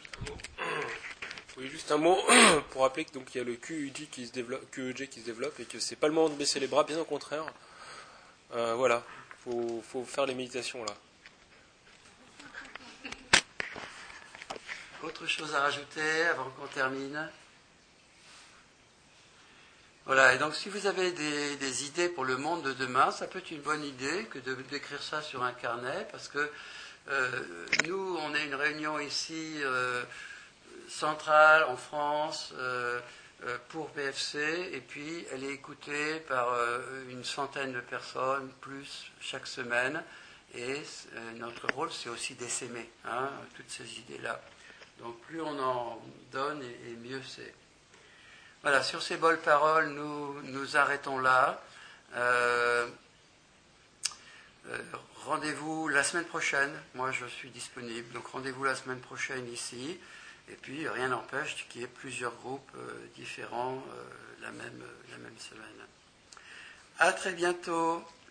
Oui, juste un mot pour rappeler qu'il y a le Q E J qui se développe, Q E J qui se développe et que c'est pas le moment de baisser les bras, bien au contraire. Euh, voilà, faut, faut faire les méditations là. Autre chose à rajouter avant qu'on termine? Voilà, et donc si vous avez des, des idées pour le monde de demain, ça peut être une bonne idée que de d'écrire ça sur un carnet, parce que euh, nous, on a une réunion ici euh, centrale en France euh, euh, pour P F C, et puis elle est écoutée par euh, une centaine de personnes, plus chaque semaine, et euh, notre rôle, c'est aussi d'essaimer hein, toutes ces idées-là. Donc plus on en donne, et, et mieux c'est. Voilà, sur ces belles paroles, nous nous arrêtons là. Euh, euh, rendez-vous la semaine prochaine. Moi, je suis disponible. Donc, rendez-vous la semaine prochaine ici. Et puis, rien n'empêche qu'il y ait plusieurs groupes euh, différents euh, la même, la même semaine. À très bientôt.